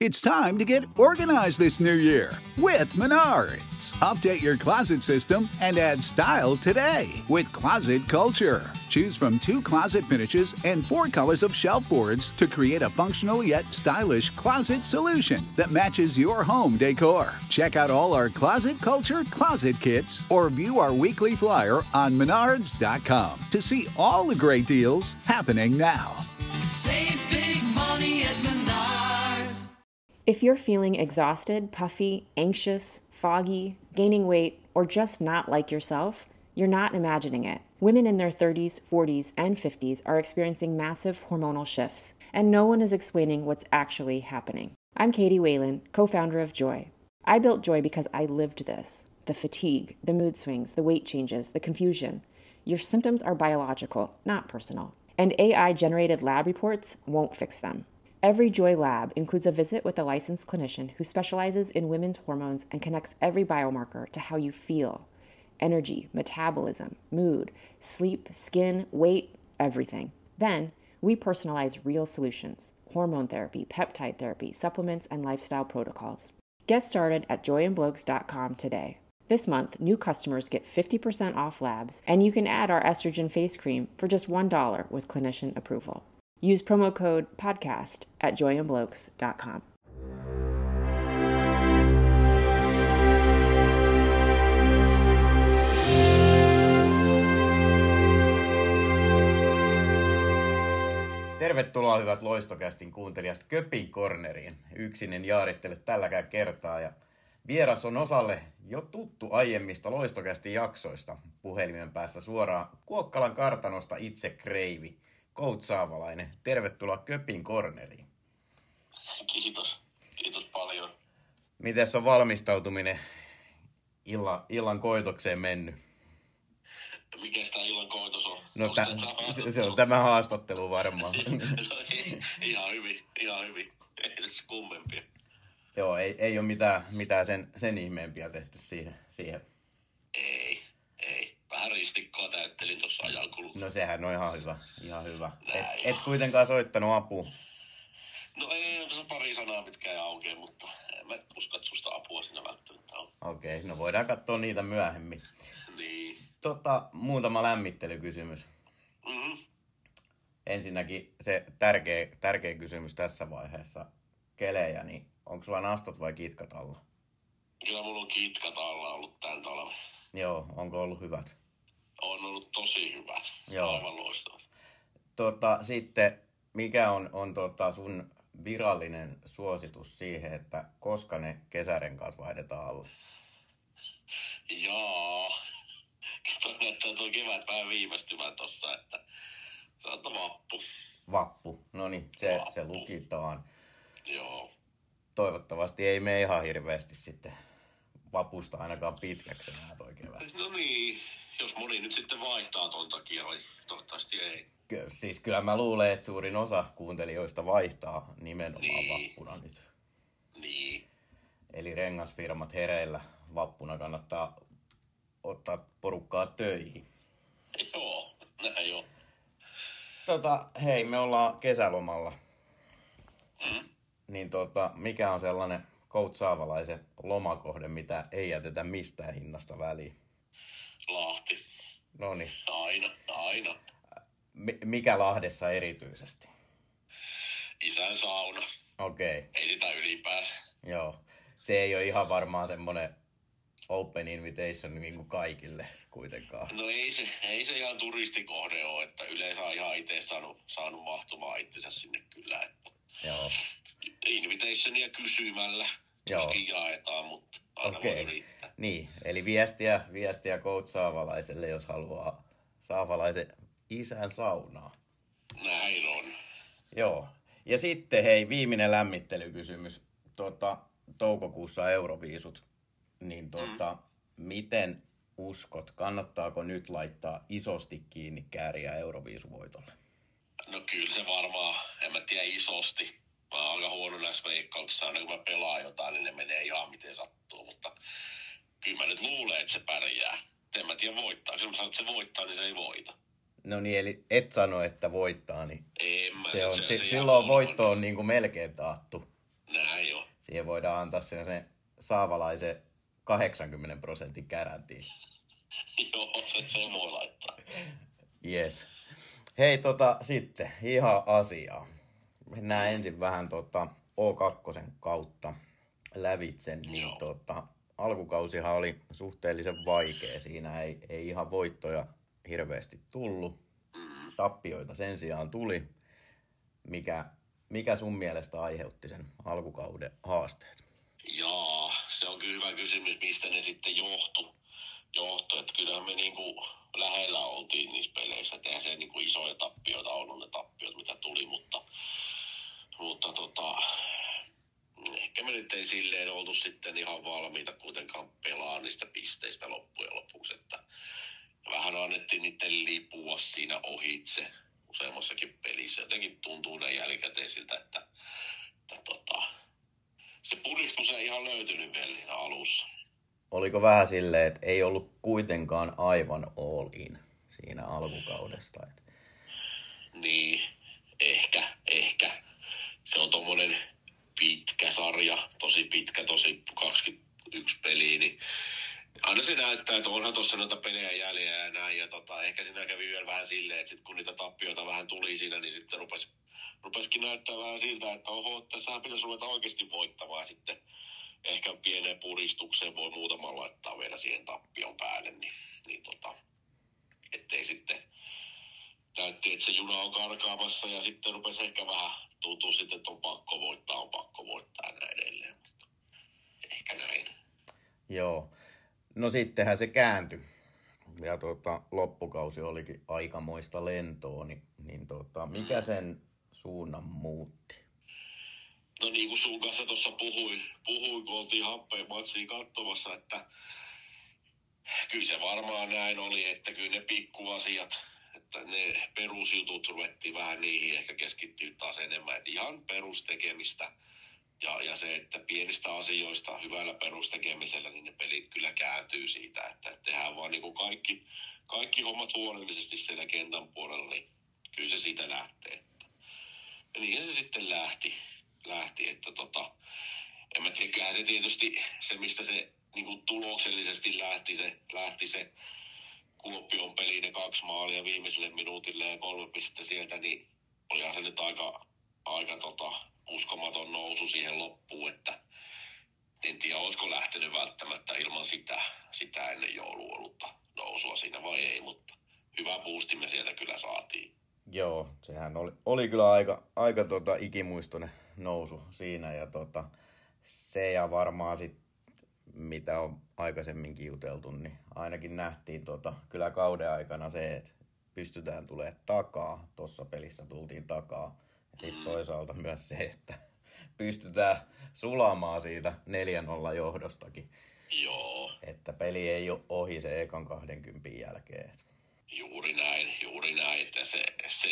It's time to get organized this new year with Menards. Update your closet system and add style today with Closet Culture. Choose from 2 closet finishes and 4 colors of shelf boards to create a functional yet stylish closet solution that matches your home decor. Check out all our Closet Culture closet kits or view our weekly flyer on Menards.com to see all the great deals happening now. Save big money at Menards. If you're feeling exhausted, puffy, anxious, foggy, gaining weight, or just not like yourself, you're not imagining it. Women in their 30s, 40s, and 50s are experiencing massive hormonal shifts, and no one is explaining what's actually happening. I'm Katie Whalen, co-founder of Joy. I built Joy because I lived this. The fatigue, the mood swings, the weight changes, the confusion. Your symptoms are biological, not personal. And AI-generated lab reports won't fix them. Every Joy lab includes a visit with a licensed clinician who specializes in women's hormones and connects every biomarker to how you feel. Energy, metabolism, mood, sleep, skin, weight, everything. Then, we personalize real solutions: hormone therapy, peptide therapy, supplements, and lifestyle protocols. Get started at joyandblokes.com today. This month, new customers get 50% off labs, and you can add our estrogen face cream for just $1 with clinician approval. Use promo code PODCAST at joyandblokes.com. Tervetuloa hyvät Loistokästin kuuntelijat Köpin Corneriin. Yksinen jaarittele tälläkään kertaa ja vieras on osalle jo tuttu aiemmista Loistokästin jaksoista. Puhelimen päässä suoraan Kuokkalan kartanosta itse Kreivi, Coach Saavalainen. Tervetuloa Köpin Corneriin. Kiitos paljon. Mites on valmistautuminen illan koitokseen mennyt? Mikäs tää illan koitos on? No se on tämä haastattelu varmaan. Ihan hyvin. Ei tässä kummempia. Joo, ei ole mitään sen ihmeempiä tehty siihen. Ei. Vähän ristikkoa täyttelin tuossa ajan kulussa. No sehän on ihan hyvä. Et kuitenkaan soittanut apua. No ei tässä pari sanaa mitkä ei aukea, mutta en mä usko, että susta apua siinä välttämättä on. Okei, no voidaan katsoa niitä myöhemmin. Niin. Muutama lämmittelykysymys. Mm-hmm. Ensinnäkin se tärkeä kysymys tässä vaiheessa. Kelejä, niin onko sulla nastat vai kitkat alla? Kyllä mulla on kitkat alla ollut tän talven. Joo, onko ollut hyvät? On ollut tosi hyvät. Joo. Aivan loistavat. Sitten, mikä on sun virallinen suositus siihen, että koska ne kesärenkaat vaihdetaan alle? Joo. Näyttää tuo kevät vähän viivästymään tossa, että se on vappu. Vappu, no niin, se lukitaan. Joo. Toivottavasti ei mene ihan hirveästi sitten vapusta ainakaan pitkäksi enää toi kevät. No niin, jos moni nyt sitten vaihtaa ton takia, niin toivottavasti ei. Siis kyllä mä luulen, että suurin osa kuuntelijoista vaihtaa nimenomaan vappuna nyt. Niin. Eli rengasfirmat hereillä, vappuna kannattaa ottaa porukkaa töihin. Joo, näin on. Hei, me ollaan kesälomalla. Niin mikä on sellainen Coach Saavalaisen lomakohde, mitä ei jätetä mistään hinnasta väliin? Lahti. Noniin. Aina. Mikä Lahdessa erityisesti? Isän sauna. Okei. Ei sitä ylipäänsä. Joo. Se ei ole ihan varmaan semmoinen open invitation niin kuin kaikille kuitenkaan. No ei se ihan turistikohde ole, että yleensä on ihan itse saanut mahtumaan itsensä sinne kyllä. Että Joo. Invitationia kysymällä tuskin jaetaan, mutta aina voi yrittää. Niin, eli viestiä Coach Saavalaiselle, jos haluaa Saavalaisen isän saunaa. Näin on. Joo. Ja sitten hei, viimeinen lämmittelykysymys. Toukokuussa Euroviisut. Niin miten uskot, kannattaako nyt laittaa isosti kiinni kääriä Euroviisuvoitolle? No kyllä se varmaan, en mä tiedä isosti. Mä oon aika huono näissä veikkauksissa, aina kun mä pelaan jotain, niin ne menee ihan miten sattuu. Mutta kyllä mä nyt luulen, että se pärjää. En mä tiedä voittaa. Jos mä sanon, että se voittaa, niin se ei voita. No niin, eli et sano, että voittaa, niin en mä, silloin voitto on niin kuin melkein taattu. Näin jo. Siihen voidaan antaa sen saavalaisen 80% kärantiin. Joo, se voi laittaa. Yes. Hei, sitten ihan asiaa. Mennään ensin vähän O2 kautta lävitse, niin alkukausihan oli suhteellisen vaikea. Siinä ei ihan voittoja hirveästi tullut. Tappioita sen sijaan tuli. Mikä sun mielestä aiheutti sen alkukauden haasteet? Jaa, se on kyllä hyvä kysymys, mistä ne sitten johtui. Että kyllähän me niinku lähellä oltiin niissä peleissä. Et eihän se niinku isoja tappioita ollut ne tappiot, mitä tuli, mutta ehkä me nyt ei silleen oltu sitten ihan valmiita kuitenkaan pelaa niistä pisteistä loppujen lopuksi. Että vähän annettiin niiden lipua siinä ohitse useammassakin pelissä. Jotenkin tuntuu näin jälkikäteen siltä, että se puristus ei ihan löytynyt vielä siinä alussa. Oliko vähän silleen, että ei ollut kuitenkaan aivan all in siinä alkukaudesta? Niin, ehkä. Se on tommonen pitkä sarja, tosi 21 peliä, niin aina se näyttää, että onhan tuossa noita pelejä jäljellä ja näin, ja ehkä siinä kävi vielä vähän silleen, että sit kun niitä tappioita vähän tuli siinä, niin sitten rupesikin näyttää vähän siltä, että oho, tässähän pitäisi ruveta oikeasti voittamaan sitten. Ehkä pieneen puristukseen voi muutaman laittaa vielä siihen tappion päälle, niin ettei sitten näytti, että se juna on karkaamassa ja sitten rupesi ehkä vähän tuntuu sitten, että on pakko voittaa ja näin edelleen, mutta ehkä näin. Joo, no sittenhän se kääntyi ja loppukausi olikin aikamoista lentoa, niin mikä sen suunnan muutti? No niin kuin sun kanssa tuossa puhuin, kun oltiin happeen matsiin katsomassa, että kyllä se varmaan näin oli, että kyllä ne pikkuasiat, että ne perusjutut ruvettiin vähän niihin ehkä keskittyä taas enemmän, että ihan perustekemistä ja se, että pienistä asioista hyvällä perustekemisellä, niin ne pelit kyllä kääntyy siitä, että tehdään vaan niin kuin kaikki hommat huolellisesti siellä kentän puolella, niin kyllä se siitä lähtee. Ja niin se sitten lähti, että en mä tiedä, kyllähän se tietysti se, mistä se niin kuin tuloksellisesti lähti se Kuopion peli, ne 2 maalia viimeiselle minuutille ja 3 pistettä sieltä, niin olihan se nyt aika uskomaton nousu siihen loppuun, että en tiedä, olisiko lähtenyt välttämättä ilman sitä ennen joulua ollutta nousua siinä vai ei, mutta hyvä boosti me sieltä kyllä saatiin. Joo, sehän oli kyllä aika ikimuistoinen nousu siinä ja se ja varmaan sit mitä on aikaisemminkin juteltu, niin ainakin nähtiin kyllä kauden aikana se, että pystytään tulemaan takaa. Tuossa pelissä tultiin takaa. Ja sitten toisaalta myös se, että pystytään sulamaan siitä 4-0 johdostakin. Joo. Että peli ei ole ohi se ekan 20 jälkeen. Juuri näin, että se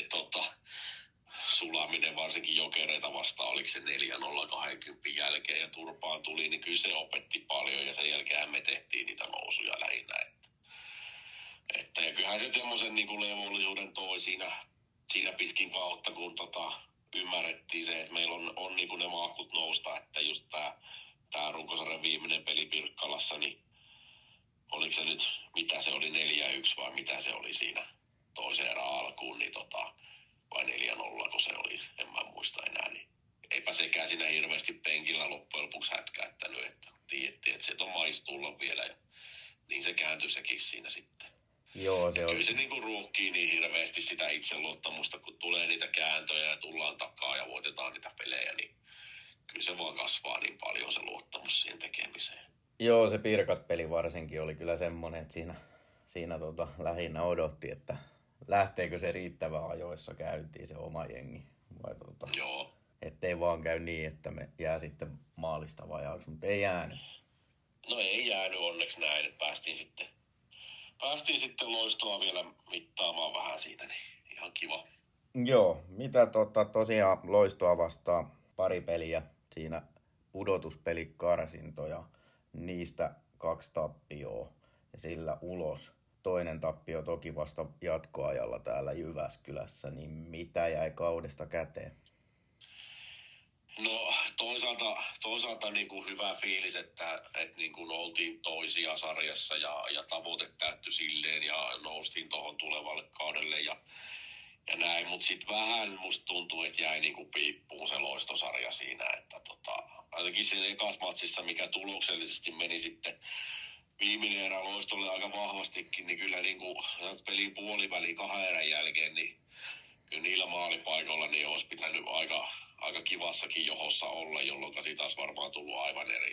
sulaminen varsinkin Jokereita vastaan, oliko se 4-0 20 jälkeen ja turpaan tuli, niin kyllä se opetti paljon ja sen jälkeen me tehtiin niitä nousuja lähinnä. Että ja kyllähän se semmoisen niin kuin levollisuuden toi siinä pitkin kautta, kun ymmärrettiin se, että meillä on niin kuin ne maakut nousta, että just tää runkosarjan viimeinen peli Pirkkalassa, niin oliko se nyt, mitä se oli, 4-1 vai mitä se oli siinä toisen erän alkuun, niin vai 4-0, kun se oli, en mä muista enää, niin eipä sekään siinä hirveästi penkillä loppujen lopuksi hätkäyttänyt, että tiedettiin, että sieltä on mais tulla vielä, ja niin se kääntyi sekin siinä sitten. Joo, se on. Kyllä se niinku ruokkii niin hirveästi sitä itseluottamusta, kun tulee niitä kääntöjä ja tullaan takaa ja voitetaan niitä pelejä, niin kyllä se vaan kasvaa niin paljon se luottamus siihen tekemiseen. Joo, se Pirkat-peli varsinkin oli kyllä semmoinen, että siinä lähinnä odotti, että lähteekö se riittävän ajoissa käyntiin se oma jengi. Vai Joo. ettei vaan käy niin, että me jää sitten maalista vajaaksi, mutta ei jäänyt. No ei jäänyt onneksi näin, että päästiin sitten Loistoa vielä mittaamaan vähän siinä, niin ihan kiva. Joo, mitä tosiaan Loistoa vastaan pari peliä siinä pudotuspelikarsintoja, niistä 2 tappioa ja sillä ulos. Toinen tappio toki vasta jatkoajalla täällä Jyväskylässä, niin mitä jäi kaudesta käteen? No toisaalta niin kuin hyvä fiilis, että niin kuin oltiin toisia sarjassa ja tavoite täyttyi silleen ja noustiin tuohon tulevalle kaudelle ja näin, mutta sitten vähän musta tuntuu, että jäi niinku piippuun se loistosarja siinä, että ainakin siinä ekas matsissa, mikä tuloksellisesti meni sitten viimeinen erä loistolle aika vahvastikin, niin kyllä niinku pelin puoliväliin 2 erän jälkeen, niin kyllä niillä maalipaikoilla niin olisi pitänyt aika kivassakin johossa olla, jolloin siitä olisi varmaan tullut aivan eri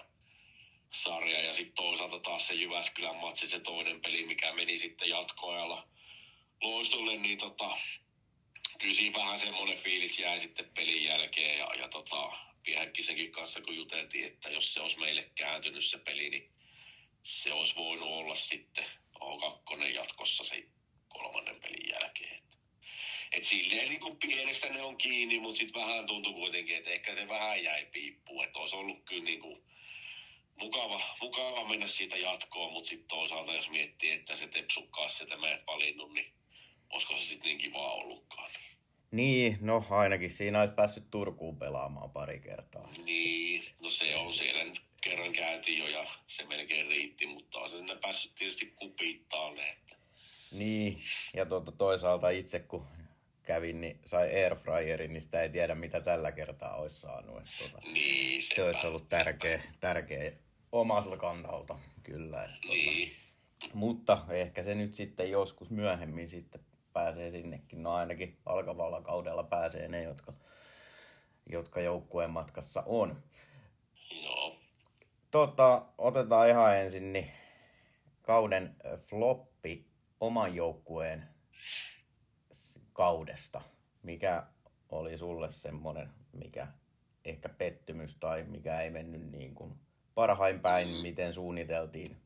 sarja. Ja sitten toisaalta taas se Jyväskylän matsi, se toinen peli, mikä meni sitten jatkoajalla loistolle, niin kyllä siinä vähän semmoinen fiilis jäi sitten pelin jälkeen ja Piehäkkisenkin kanssa kun juteltiin, että jos se olisi meille kääntynyt se peli, niin se olisi voinut olla sitten O2 jatkossa se 3. pelin jälkeen. Et silleen niin kuin pienestä ne on kiinni, mutta sitten vähän tuntui kuitenkin, että ehkä se vähän jäi piippuun. Että olisi ollut kyllä niin kuin mukava mennä siitä jatkoon, mutta sitten toisaalta jos miettii, että se tepsukkaas sieltä mä et valinnut, niin olisiko se sitten niin kivaa ollutkaan. Niin, no ainakin siinä olisi päässyt Turkuun pelaamaan pari kertaa. Niin, no se on siellä nyt kerran käytiin jo ja se melkein riitti, mutta on se sinne päässyt tietysti kupiittaalle. Että. Niin, ja toisaalta itse kun kävin, niin sai airfryerin, niin sitä ei tiedä mitä tällä kertaa olisi saanut. Niin, se olisi ollut tärkeä omasta kannalta, kyllä. Niin. Mutta ehkä se nyt sitten joskus myöhemmin sitten pääsee sinnekin. No ainakin alkavalla kaudella pääsee ne, jotka joukkueen matkassa on. Joo. Otetaan ihan ensin niin kauden floppi oman joukkueen kaudesta. Mikä oli sulle semmoinen, mikä ehkä pettymys tai mikä ei mennyt niin kuin parhain päin, miten suunniteltiin?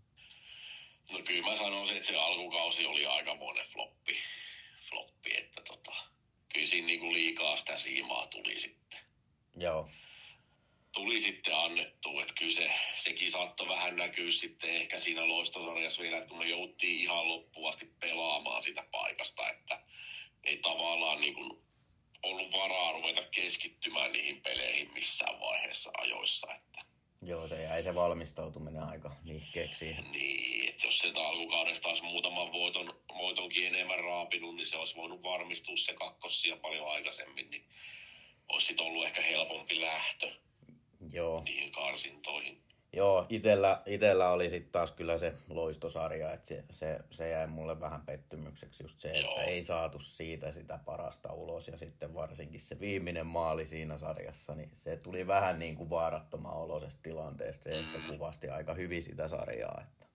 No kyllä mä sanoisin, että se alkukausi oli aikamoinen floppi, että kyllä siinä niinku liikaa sitä siimaa tuli sitten. Joo. Tuli sitten annettua, että kyllä sekin saattoi vähän näkyä sitten ehkä siinä loistosarjassa vielä, että kun me jouttiin ihan loppuun asti pelaamaan sitä paikasta, että ei tavallaan niinku ollut varaa ruveta keskittymään niihin peleihin missään vaiheessa ajoissa, että Joo, se jäi se valmistautuminen aika nihkeeksi siihen. niin, että jos sieltä alkukaudesta olisi muutaman voitonkin enemmän raapinut, niin se olisi voinut varmistua se kakkosia paljon aikaisemmin, niin olisi sitten ollut ehkä helpompi lähtö niihin karsintoihin. Joo, itellä oli sitten taas kyllä se loistosarja, että se jäi mulle vähän pettymykseksi just se, että ei saatu siitä sitä parasta ulos ja sitten varsinkin se viimeinen maali siinä sarjassa, niin se tuli vähän niin kuin vaarattoman oloisesta tilanteesta, se ehkä kuvasti aika hyvin sitä sarjaa. Että.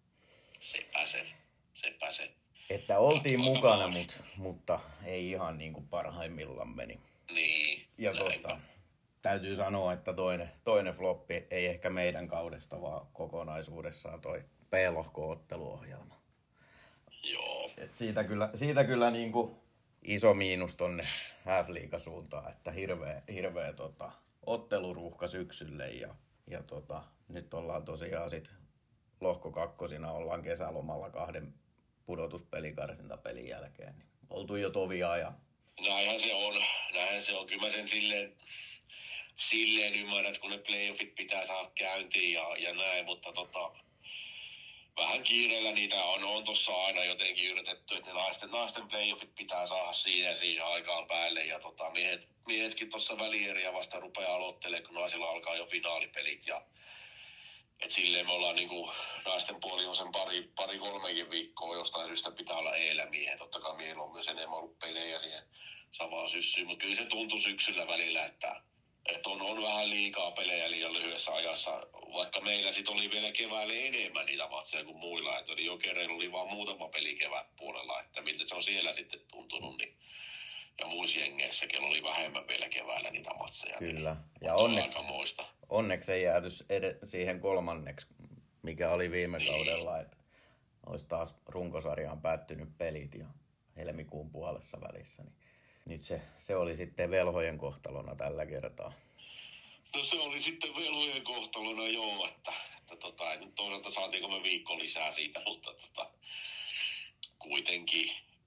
Sepä se. Että oltiin mukana, mutta ei ihan niin kuin parhaimmillaan meni. Niin, ja täytyy sanoa, että toinen floppi ei ehkä meidän kaudesta, vaan kokonaisuudessaan toi B-lohko-otteluohjelma. Joo. Et siitä kyllä niin kuin iso miinus tonne F-liigasuuntaan, että hirveä otteluruuhka syksylle ja nyt ollaan tosiaan sit lohko kakkosina ollaan kesälomalla 2 pudotuspelikarsinta-pelin jälkeen. Niin oltu jo tovia ja Näinhän se on. Kyllä mä sen silleen ymmärrän, että kun ne playoffit pitää saada käyntiin ja näin, mutta vähän kiireellä niitä on tuossa aina jotenkin yritetty, että ne naisten playoffit pitää saada siihen aikaan päälle ja miehetkin tuossa välieriä vasta rupeaa aloittelemaan, kun naisilla alkaa jo finaalipelit ja et silleen me ollaan niinku, naisten puoli on sen pari-kolmekin viikkoa, jostain syystä pitää olla miehet. Totta kai miehillä on myös enemmän ollut pelejä siihen samaan syssyyn, mutta kyllä se tuntui syksyllä välillä, että on vähän liikaa pelejä liian lyhyessä ajassa, vaikka meillä sitten oli vielä keväällä enemmän niitä matseja kuin muilla, että Jokereilla oli vaan muutama peli kevätpuolella, että miltä se on siellä sitten tuntunut, niin ja muissa jengeissäkin oli vähemmän vielä keväällä niitä matseja. Kyllä. Niin, ja onneksi ei jääty siihen 3, mikä oli viime kaudella, että olisi taas runkosarjaan päättynyt pelit ja helmikuun puolessa välissä. Niin nyt se oli sitten velhojen kohtalona tällä kertaa. No se oli sitten velhojen kohtalona joo, että nyt toisaalta saatiinko me viikko lisää siitä, mutta kuitenkin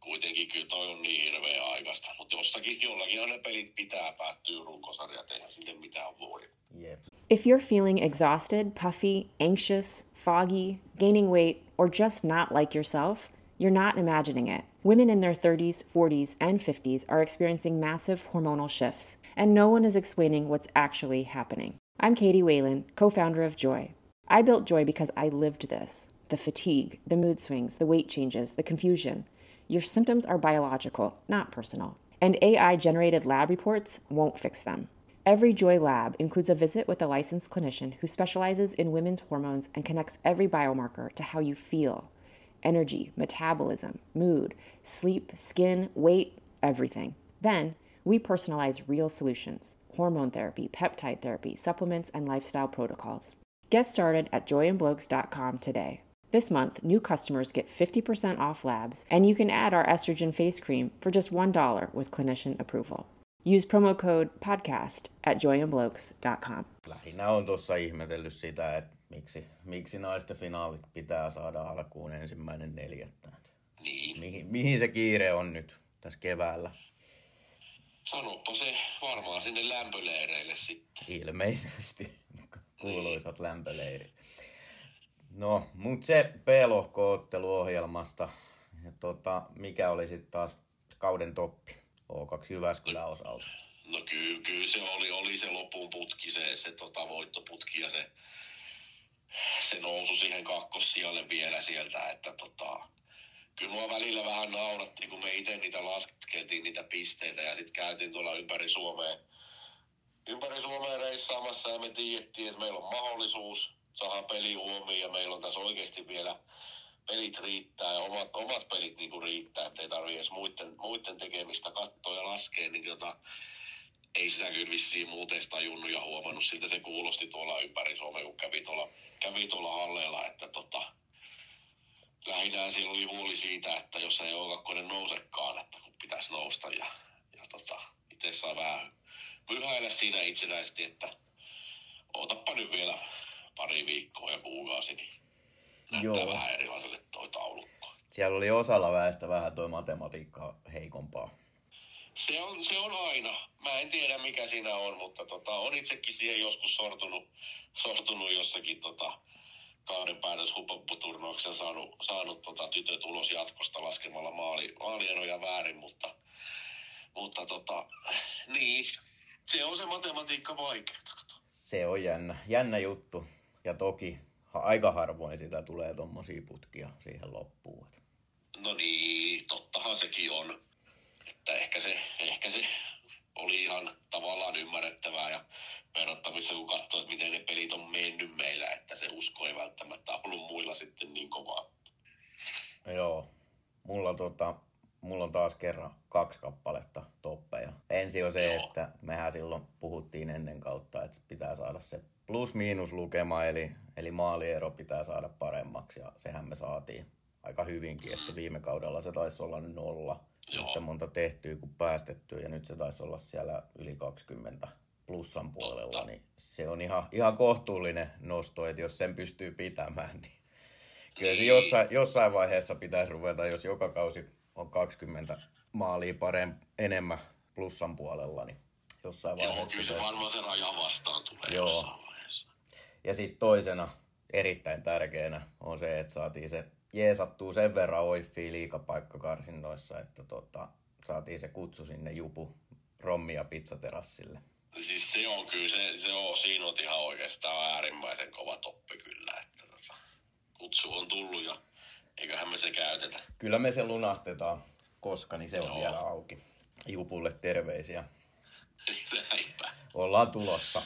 kuitenkin kyllä toi on niin hirveä aikaista. Mutta jollakin ne pelit pitää päättyä runkosarjat, eihän sinne mitään voi. Jep. If you're feeling exhausted, puffy, anxious, foggy, gaining weight, or just not like yourself, you're not imagining it. Women in their 30s, 40s, and 50s are experiencing massive hormonal shifts, and no one is explaining what's actually happening. I'm Katie Whalen, co-founder of Joy. I built Joy because I lived this. The fatigue, the mood swings, the weight changes, the confusion. Your symptoms are biological, not personal. And AI-generated lab reports won't fix them. Every Joy lab includes a visit with a licensed clinician who specializes in women's hormones and connects every biomarker to how you feel. Energy, metabolism, mood, sleep, skin, weight, everything. Then, we personalize real solutions: hormone therapy, peptide therapy, supplements, and lifestyle protocols. Get started at joyandblokes.com today. This month, new customers get 50% off labs, and you can add our estrogen face cream for just $1 with clinician approval. Use promo code podcast at joyandblokes.com. Lähinnä on tuossa ihmetellyt sitä, että miksi naisten finaalit pitää saada alkuun 1.4. Niin. Mihin se kiire on nyt tässä keväällä? Sanoppa se varmaan sinne lämpöleireille sitten. Ilmeisesti kuuluisat lämpöleirit. No, mut se B-lohko-otteluohjelmasta. Ja mikä oli sitten taas kauden toppi O2 Jyväskylän osalta? No kyllä se oli se lopun putki, se voittoputki ja se nousu siihen kakkossijalle vielä sieltä, että kyllä mua välillä vähän naurattiin, kun me itse niitä laskeltiin niitä pisteitä ja sitten käytiin tuolla ympäri Suomea reissaamassa ja me tiedettiin, että meillä on mahdollisuus saada peli huomioon ja meillä on tässä oikeasti vielä pelit riittää ja omat pelit niinku riittää, ettei tarvitse edes muiden tekemistä katsoa ja laskea, niin ei sitä kyllä vissiin muuten tajunnut ja huomannut. Siltä se kuulosti tuolla ympäri Suomea, kun kävi tuolla halleella, että lähinnä siellä oli huoli siitä, että jos ei O2 nousekaan, että kun pitäisi nousta ja itse saa vähän myhäillä siinä itsenäisesti, että ootappa nyt vielä pari viikkoa ja kuukausi, niin näyttää vähän erilaiselle toi taulukko. Siellä oli osalla väestä vähän toi matematiikka heikompaa. Se on aina. Mä en tiedä mikä siinä on, mutta on itsekin siihen joskus sortunut jossakin kauden päätöshupputurnauksen saanut tytöt ulos jatkosta laskemalla maalieroja väärin, mutta niin, se on se matematiikka vaikeaa. Se on jännä juttu ja toki aika harvoin sitä tulee tommosia putkia siihen loppuun. No niin, tottahan sekin on. Että ehkä se oli ihan tavallaan ymmärrettävää ja verrattavissa, kun katsoo, että miten ne pelit on mennyt meillä, että se usko ei välttämättä ollut muilla sitten niin kovaa. Joo, mulla on taas kerran 2 kappaletta toppeja. Ensin on se, että mehän silloin puhuttiin ennen kautta, että pitää saada se plus-miinus lukema, eli maaliero pitää saada paremmaksi ja sehän me saatiin aika hyvinkin, että viime kaudella se taisi olla 0. Yhtä monta tehtyä kuin päästettyä ja nyt se taisi olla siellä yli 20 plussan puolella, niin se on ihan kohtuullinen nosto, että jos sen pystyy pitämään, niin kyllä se jossain vaiheessa pitäisi ruveta, jos joka kausi on 20 maalia enemmän plussan puolella, niin jossain vaiheessa Joo, kyllä se varmaan se raja vastaan tulee jossain vaiheessa. Ja sitten toisena erittäin tärkeänä on se, että saatiin se jeesattuu sen verran oiffia liigapaikkakarsinnoissa, että saatiin se kutsu sinne Jupu Rommi- ja pizzaterassille. Siis se on kyllä, siinä on ihan oikeastaan äärimmäisen kova toppi kyllä, että kutsu on tullut ja eiköhän me se käytetä. Kyllä me se lunastetaan, koska niin se on vielä auki. Jupulle terveisiä. Näinpä. Ollaan tulossa.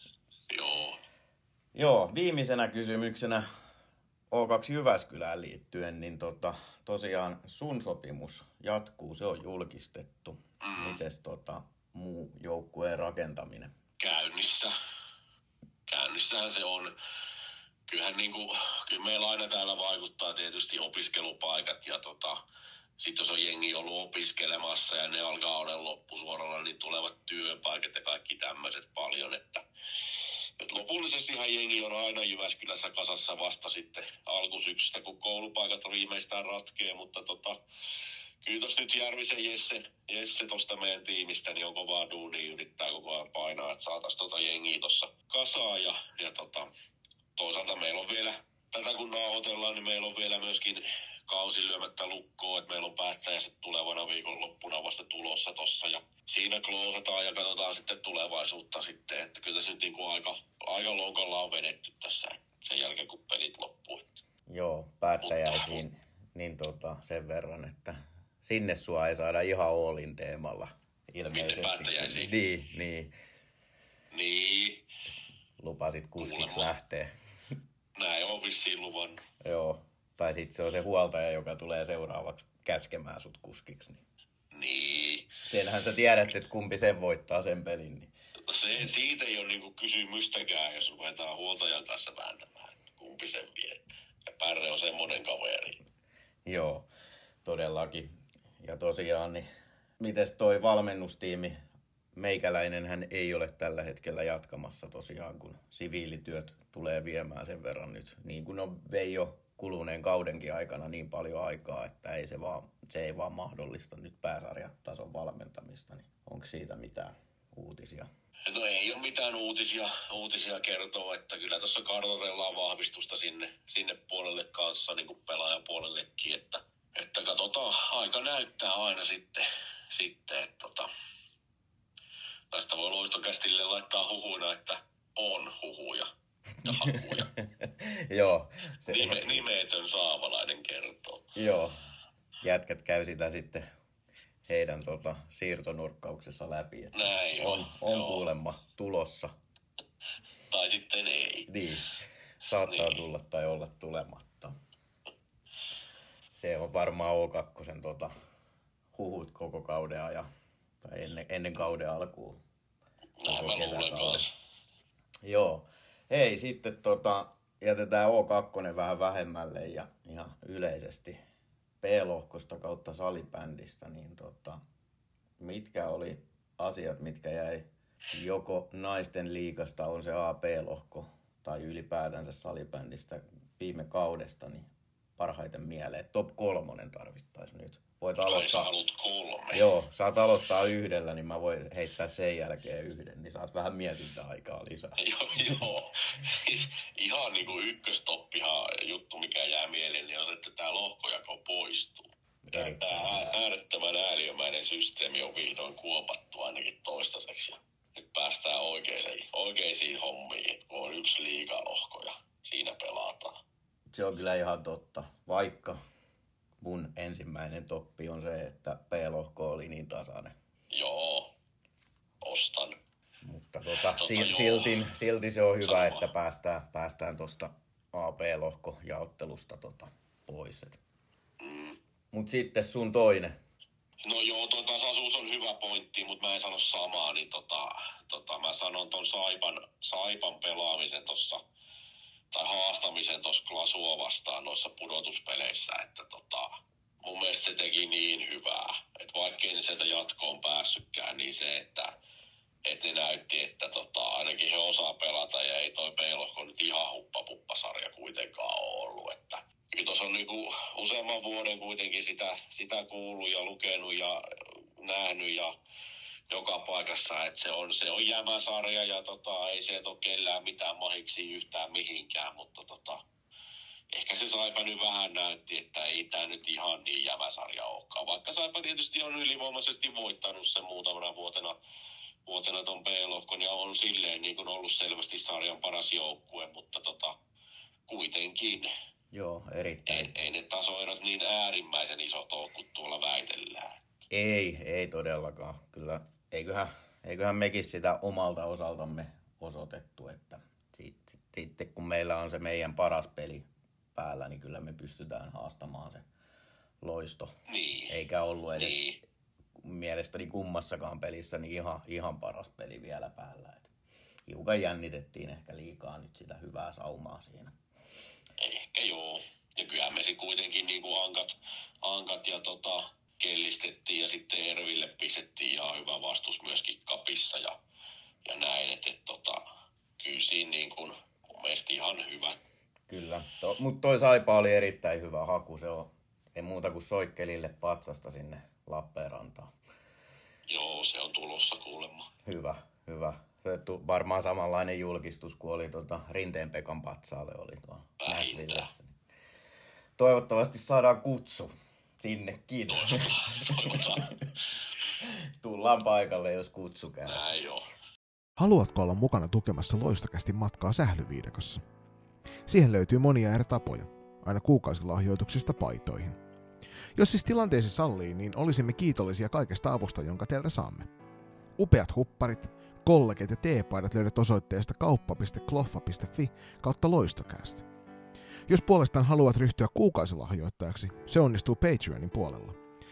Joo, viimeisenä kysymyksenä O2 Jyväskylään liittyen, niin tosiaan sun sopimus jatkuu, se on julkistettu. Mites muu joukkueen rakentaminen? Käynnissähän se on. Kyllä meillä aina täällä vaikuttaa tietysti opiskelupaikat ja sitten jos on jengi ollut opiskelemassa ja ne alkaa olla loppusuoralla, niin tulevat työpaikat ja kaikki tämmöiset paljon, että lopullisesti ihan jengi on aina Jyväskylässä kasassa vasta sitten alkusyksystä, kun koulupaikat viimeistään ratkee, mutta kyllä tos nyt Järvisen Jesse tosta meidän tiimistä, niin on kovaa duunia, yrittää koko ajan painaa, että saataisiin jengiä tossa kasaan. Ja toisaalta meillä on vielä, tätä kun nauhoitellaan, niin meillä on vielä myöskin kausi lyömättä lukkoon, että meillä on päättäjäiset tulevana viikonloppuna vasta tulossa tossa. Ja siinä klousataan ja katsotaan sitten tulevaisuutta sitten, että kyllä tässä nyt niin kuin aika lonkalla on vedetty tässä sen jälkeen, kun pelit loppuu. Joo, päättäjäisiin niin sen verran, että sinne sua ei saada ihan all-in teemalla ilmeisesti. Päättäjäisiin? Niin. Lupasit kuskiksi lähteä. Näin on vissiin luvannut. Joo, tai sitten se on se huoltaja, joka tulee seuraavaksi käskemään sut kuskiksi. Niin. Senhän sä tiedät, että kumpi sen voittaa sen pelin. Niin. Siitä ei ole niinku kysymystäkään, jos ruvetaan huoltajan kanssa vääntämään, että kumpi sen vie. Ja Pärre on semmoinen kaveri. Joo, todellakin. Ja tosiaan, niin mites toi valmennustiimi? Meikäläinenhän ei ole tällä hetkellä jatkamassa tosiaan, kun siviilityöt tulee viemään sen verran nyt. Niin kuin vei jo kuluneen kaudenkin aikana niin paljon aikaa, että se ei vaan mahdollista nyt pääsarjatason valmentamista. Niin onko siitä mitään uutisia? No ei ole mitään uutisia kertoa, että kyllä tuossa kartoitellaan vahvistusta sinne puolelle kanssa, niin kuin pelaajan puolellekin, että katsotaan, aika näyttää aina sitten että tästä voi Loistokästille laittaa huhuina, että on huhuja ja hakuja. Joo. Nimetön saamalainen kertoo. Joo, jätkät käy sitä sitten heidän siirtonurkkauksessa läpi. Että näin on kuulemma tulossa. Tai sitten ei. Niin, saattaa tulla tai olla tulematta. Se on varmaan O2 huhut koko kauden ajan. Tai ennen kauden alkuun. Näin mä luulen kanssa. Joo. Hei, sitten jätetään O2 vähän vähemmälle ja ihan yleisesti P-lohkosta kautta salibändistä, niin mitkä oli asiat, mitkä jäi joko naisten liigasta on se A-P-lohko tai ylipäätänsä salibändistä viime kaudesta, niin parhaiten mieleen. Top 3 tarvittaisiin nyt. Voit aloittaa. Haluat 3. Joo, saat aloittaa yhdellä, niin mä voin heittää sen jälkeen yhden, niin saat vähän mietintäaikaa lisää. Joo. Siis ihan niinku ykköstoppihan juttu, mikä jää mieleen, niin on se, että tää lohkojako poistuu. Tämä äärettömän ääliömäinen systeemi on vihdoin kuopattu ainakin toistaiseksi. Nyt päästään oikeisiin hommiin, että kun on yksi liigalohko ja siinä pelataan. Se on kyllä ihan totta, vaikka mun ensimmäinen toppi on se, että P-lohko oli niin tasainen. Joo, ostan. Mutta silti se on hyvä, että päästään tuosta A-P-lohko-jaottelusta pois. Mut sitten sun toinen. No joo, tuo tasaisuus on hyvä pointti, mutta mä en sano samaa, niin mä sanon ton Saipan pelaamisen tossa, tai haastamisen tuossa Glasua vastaan noissa pudotuspeleissä, että mun mielestä se teki niin hyvää, että vaikkei ne sieltä jatkoon päässytkään, niin se, että ne näytti, että ainakin he osaa pelata ja ei toi P-lohko nyt ihan huppapuppasarja kuitenkaan ole ollut, että kyllä tuossa on niinku useamman vuoden kuitenkin sitä kuullut ja lukenut ja nähnyt ja joka paikassa, että se on jämäsarja ja ei se ole kellään mitään mahiksi yhtään mihinkään, mutta ehkä se Saipa nyt vähän näytti, että ei tämä nyt ihan niin jämäsarja olekaan. Vaikka Saipa tietysti on ylivoimaisesti voittanut sen muutamana vuotena ton B-lohkon ja on silleen niin kuin ollut selvästi sarjan paras joukkue, mutta kuitenkin. Joo, erittäin. Ei ne tasoerot niin äärimmäisen isot ole, kun tuolla väitellään. Ei todellakaan. Kyllä, eiköhän mekin sitä omalta osaltamme osoitettu, että sitten kun meillä on se meidän paras peli päällä, niin kyllä me pystytään haastamaan se Loisto. Niin. Eikä ollut edes mielestäni kummassakaan pelissä niin ihan paras peli vielä päällä. Et hiukan jännitettiin ehkä liikaa nyt sitä hyvää saumaa siinä. Ehkä joo. Ja kyllähän me kuitenkin niin kuin ankat ja kellistettiin ja sitten Erville pistettiin ihan hyvä vastus myöskin kapissa ja näin. Että kyllä siinä niin kuin mun mielestä ihan hyvä. Kyllä, mutta toi Saipa oli erittäin hyvä haku. Se on ei muuta kuin soikkelille patsasta sinne Lappeenrantaan. Joo, se on tulossa kuulemma. Hyvä. Se varmaan samanlainen julkistus kuin oli Rinteen Pekan patsaalle oli tuo Nashvillessä. Toivottavasti saadaan kutsu sinnekin. Toivotaan. Tullaan paikalle, jos kutsu käy. Näin joo. Haluatko olla mukana tukemassa Loistokästin matkaa sählyviidakossa? Siihen löytyy monia eri tapoja, aina kuukausilahjoituksista paitoihin. Jos siis tilanteesi sallii, niin olisimme kiitollisia kaikesta avusta, jonka teiltä saamme. Upeat hupparit, kollegit ja teepaidat löydät osoitteesta kauppa.kloffa.fi/loistokäst. Jos puolestaan haluat ryhtyä kuukausilahjoittajaksi, se onnistuu Patreonin puolella.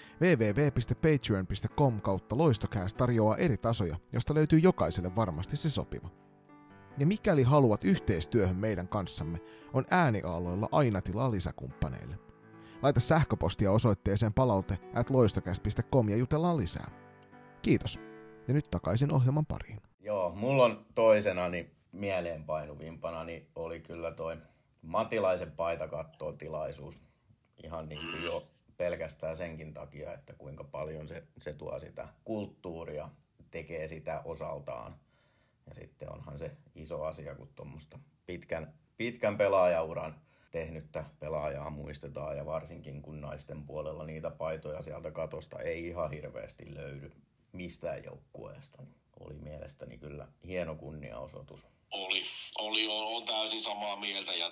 www.patreon.com/loistokäst tarjoaa eri tasoja, josta löytyy jokaiselle varmasti se sopiva. Ja mikäli haluat yhteistyöhön meidän kanssamme, on ääniaaloilla aina tilaa lisäkumppaneille. Laita sähköpostia osoitteeseen palaute@loistokäst.com ja jutellaan lisää. Kiitos. Ja nyt takaisin ohjelman pariin. Joo, mulla on toisena mieleenpainuvimpana oli kyllä toi Matilaisen paitakattoon tilaisuus. Ihan niin kuin jo pelkästään senkin takia, että kuinka paljon se tuo sitä kulttuuria, tekee sitä osaltaan. Ja sitten onhan se iso asia, kun tuommoista pitkän pelaajauran tehnyttä pelaajaa muistetaan, ja varsinkin kun naisten puolella niitä paitoja sieltä katosta ei ihan hirveästi löydy mistään joukkueesta. Oli mielestäni kyllä hieno kunniaosoitus. On täysin samaa mieltä, ja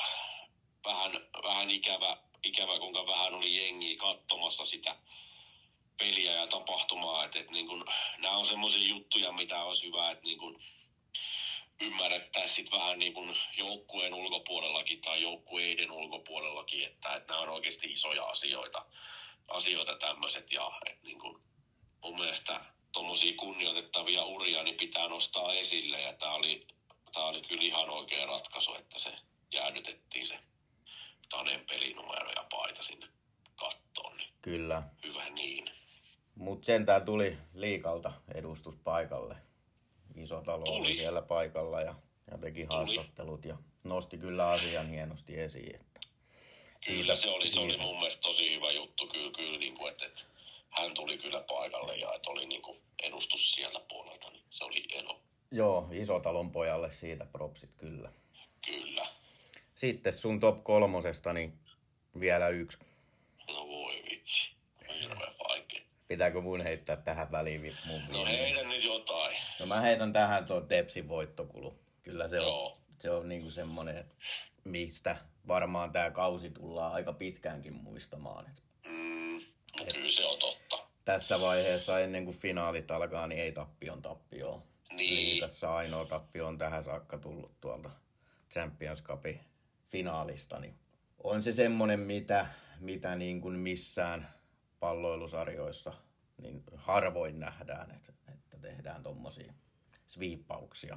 vähän ikävä, kuinka vähän oli jengiä katsomassa sitä peliä ja tapahtumaa, että niin kun, nämä on semmoisia juttuja, mitä olisi hyvä, että niin kun ymmärrettäisiin sit vähän niin kun joukkueen ulkopuolellakin tai joukkueiden ulkopuolellakin, että nämä on oikeasti isoja asioita tämmöiset, ja että niin kun mun mielestä tommosia kunnioitettavia uria niin pitää nostaa esille, ja tää oli kyllä ihan oikea ratkaisu, että se jäädytettiin se Tanen pelinumero ja paita sinne kattoon, niin kyllä. Hyvä niin. Mut sentään tuli Liikalta edustus paikalle. Iso talo oli siellä paikalla ja teki haastattelut ja nosti kyllä asian hienosti esiin. Että kyllä se oli mun mielestä tosi hyvä juttu kyllä niin kuin, että hän tuli kyllä paikalle ja että oli niin kuin edustus sieltä puolelta, niin se oli eno. Joo, Isotalon pojalle siitä propsit kyllä. Kyllä. Sitten sun top 3 niin vielä yksi. No voi vitsi, hirveän vaikea. Pitääkö mun heittää tähän väliin mun No heitä nyt jotain. No mä heitän tähän tuon Tepsin voittokulu. Kyllä se on niinku semmonen, että mistä varmaan tää kausi tullaan aika pitkäänkin muistamaan. Kyllä se on totta. Tässä vaiheessa ennen kuin finaalit alkaa, niin ei tappioon. Niin. Liigassa ainoa tappio on tähän saakka tullut tuolta Champions Cupin finaalista. Niin on se semmonen, mitä niin kuin missään palloilusarjoissa niin harvoin nähdään, että tehdään tommosia sviippauksia.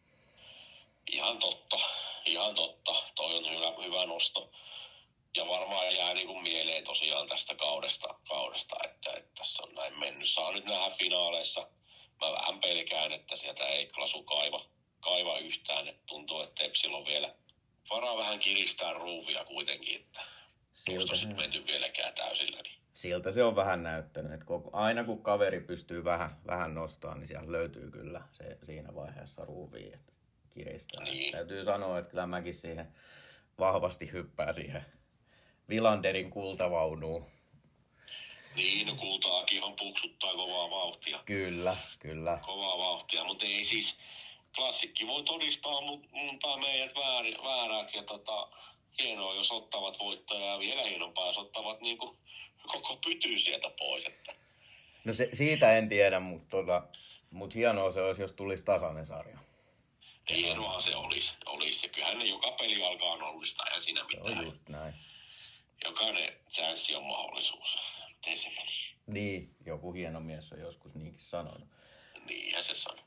Ihan totta. Toi on hyvä nosto. Ja varmaan jää niin kuin mieleen tosiaan tästä kaudesta, että tässä on näin mennyt. Saa nyt nähdä finaaleissa. Mä vähän pelkään, että sieltä ei Klasu kaiva yhtään. Että tuntuu, että Tepsillä on vielä varaa vähän kiristää ruuvia kuitenkin, että tuosta sitten menty vieläkään täysillä. Niin. Siltä se on vähän näyttänyt, että aina kun kaveri pystyy vähän nostamaan, niin sieltä löytyy kyllä se siinä vaiheessa ruuvia, että kiristää. Niin. Täytyy sanoa, että kyllä mäkin siihen vahvasti hyppää siihen Vilanderin kultavaunuun. Niin, no kultaakinhan puksuttaa kovaa vauhtia. Kyllä. Kovaa vauhtia, mutta ei siis, Klassikki voi todistaa tai meidät väärääkin. Ja hienoa, jos ottavat voittoja, ja vielä hienompaa, jos ottavat niinku koko pyty sieltä pois. Että. No siitä en tiedä, mutta hienoa se olisi, jos tulisi tasainen sarja. Hienoa se olisi. Ja kyllähän ne joka peli alkaa nollista, ja siinä mitään. Se on just näin. Jokainen chanssi on mahdollisuus. Miten se meni? Niin, joku hieno mies on joskus niinkin sanonut. Niinhän se sanoo.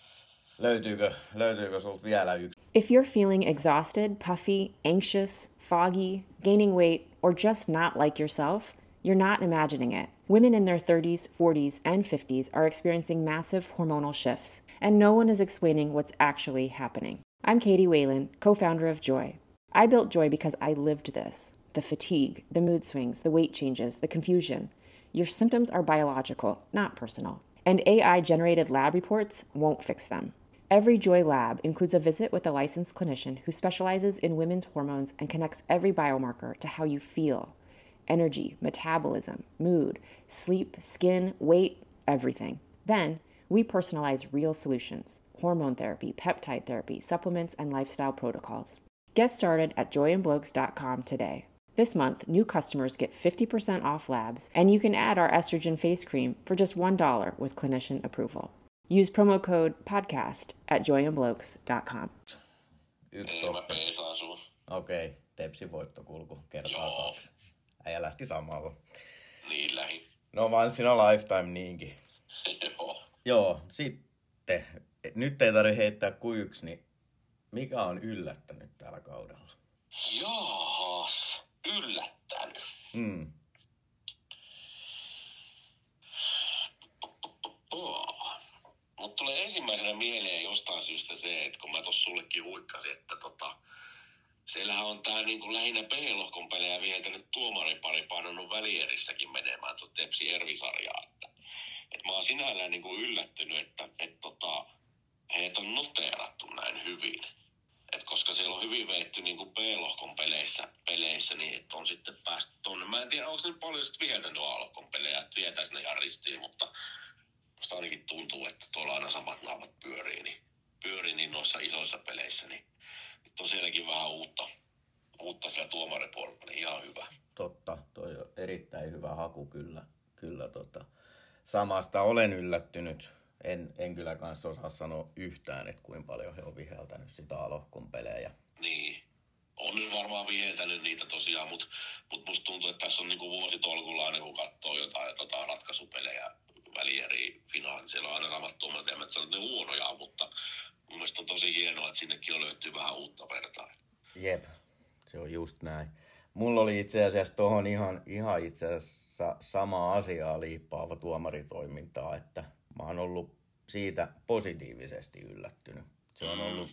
Löytyykö sulta vielä yksi? If you're feeling exhausted, puffy, anxious, foggy, gaining weight, or just not like yourself, you're not imagining it. Women in their 30s, 40s, and 50s are experiencing massive hormonal shifts, and no one is explaining what's actually happening. I'm Katie Whalen, co-founder of Joy. I built Joy because I lived this. the fatigue, the mood swings, the weight changes, the confusion. Your symptoms are biological, not personal. And AI-generated lab reports won't fix them. Every Joy lab includes a visit with a licensed clinician who specializes in women's hormones and connects every biomarker to how you feel. Energy, metabolism, mood, sleep, skin, weight, everything. Then, we personalize real solutions: hormone therapy, peptide therapy, supplements, and lifestyle protocols. Get started at joyandblokes.com today. This month, new customers get 50% off labs, and you can add our estrogen face cream for just $1 with clinician approval. Use promo code podcast at joyandblokes.com. Ei mä peesaan sun. Okei, tepsivoittokulku kertaa Joo. 2. Äijä lähti samalla. Niin lähi. No once in a lifetime niinkin. Joo. Joo, sitten. Nyt ei tarvitse heittää kuin yksi, niin mikä on yllättänyt tällä kaudella? Jaahas, yllättänyt. Mut tulee ensimmäisenä mieleen jostain syystä se, että kun mä tossa sullekin huikkasin, että siellähän on tää niinku lähinnä B-lohkon pelejä viheltänyt tuomaripari painanut välierissäkin menemään tuota Tepsi Ervi-sarjaa. Että mä oon sinällään niinku yllättynyt, että heidät on noteerattu näin hyvin. Et koska siellä on hyvin veetty niinku B-lohkon peleissä, niin että on sitten päästy tonne. Mä en tiedä, onko ne paljon sit viheltänyt A-lohkon pelejä, että vietäis ne ihan ristiin, mutta musta ainakin tuntuu, että tuolla aina samat naamat pyörii niin noissa isoissa peleissä, niin nyt on sielläkin vähän uutta siellä tuomaripuolella, niin ihan hyvä. Totta, toi on erittäin hyvä haku kyllä samasta olen yllättynyt. En kyllä kanssa osaa sanoa yhtään, että kuinka paljon he on viheltänyt sitä A-lohkon pelejä. Niin. On nyt varmaan viheltänyt niitä tosiaan, mutta musta tuntuu, että tässä on niinku vuositolkulla aina kun katsoo jotain ratkaisupelejä, välieri, finaali. Siellä on aina samat tuomat, en sano, että ne huonoja, mutta mun mielestä on tosi hienoa, että sinnekin on löytyy vähän uutta vertaa. Jep, se on just näin. Mulla oli itse asiassa tohon ihan itse asiassa samaa asiaa liippaava tuomaritoimintaa, että mä oon ollut siitä positiivisesti yllättynyt. Se on ollut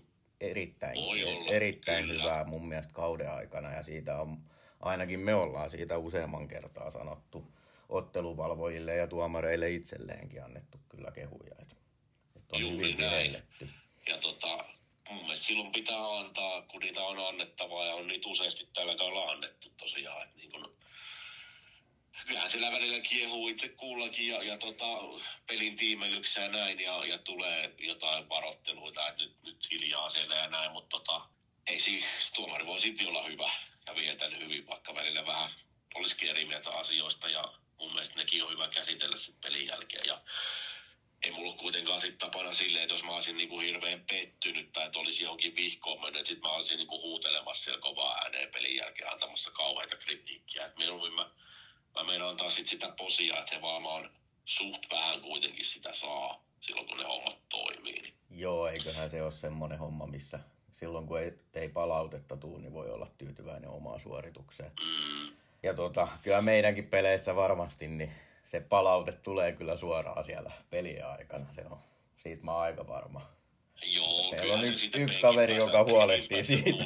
erittäin hyvää mun mielestä kauden aikana ja siitä on, ainakin me ollaan siitä useamman kertaa sanottu otteluvalvojille ja tuomareille itselleenkin annettu kyllä kehuja, että on hyvin vihelletty. Ja mun mielestä silloin pitää antaa, kun niitä on annettavaa ja on niitä useasti tällä kaudella annettu tosiaan, että niin kun, kyllähän siellä välillä kiehuu itse kullakin ja pelin tiimelyksessä ja näin ja tulee jotain varoitteluita, että nyt hiljaa siellä ja näin, mutta ei tuomari voi silti olla hyvä ja vietänyt hyvin, vaikka välillä vähän olisikin eri mieltä asioista ja mun mielestä nekin on hyvä käsitellä sitten pelin jälkeen ja ei mulla ole kuitenkaan sit tapana silleen, että jos mä olisin niinku hirveän pettynyt tai että olisi johonkin vihkoon mennyt, että sit mä olisin niinku huutelemassa siellä kovaa ääneen pelin jälkeen antamassa kauheita kritiikkiä. Et mieluummin mä meinaan antaa sit sitä posia, että he vaan suht vähän kuitenkin sitä saa silloin, kun ne hommat toimii. Niin. Joo, eiköhän se ole semmoinen homma, missä silloin kun ei palautetta tule, niin voi olla tyytyväinen omaan suoritukseen. Ja kyllä meidänkin peleissä varmasti niin se palaute tulee kyllä suoraan siellä pelien aikana. Se on, siitä mä oon aika varma. Joo, meillä on yksi kaveri, joka huolehtii siitä.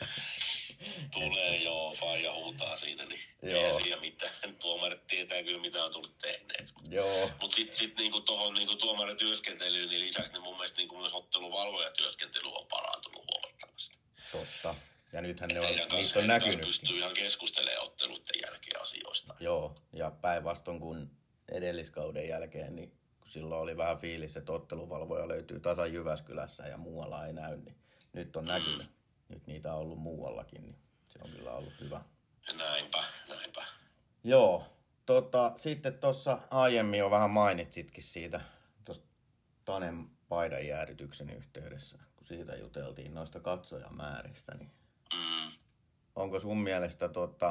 Tulee joo, faija huutaa siinä, niin ei siinä mitään. Tuomarit tietää kyllä, mitä on tullut tehneet. Joo. Mutta sit niinku tohon niinku tuomarityöskentelyyn, niin lisäksi niin mun mielestä niinku myös otteluvalvojatyöskentely on parantunut huomattavasti. Totta. Ja nythän niitä on näkynyt. Pystyy ihan keskustelemaan otteluiden jälkeen asioista. Joo, ja päinvastoin kun edelliskauden jälkeen, niin kun silloin oli vähän fiilis, että otteluvalvoja löytyy tasan Jyväskylässä ja muualla ei näy, niin nyt on näkynyt. Nyt niitä on ollut muuallakin, niin se on kyllä ollut hyvä. Näinpä. Joo, sitten tuossa aiemmin jo vähän mainitsitkin siitä tuosta Tanen paidan jäädytyksen yhteydessä, kun siitä juteltiin noista katsojamääristä, niin onko sun mielestä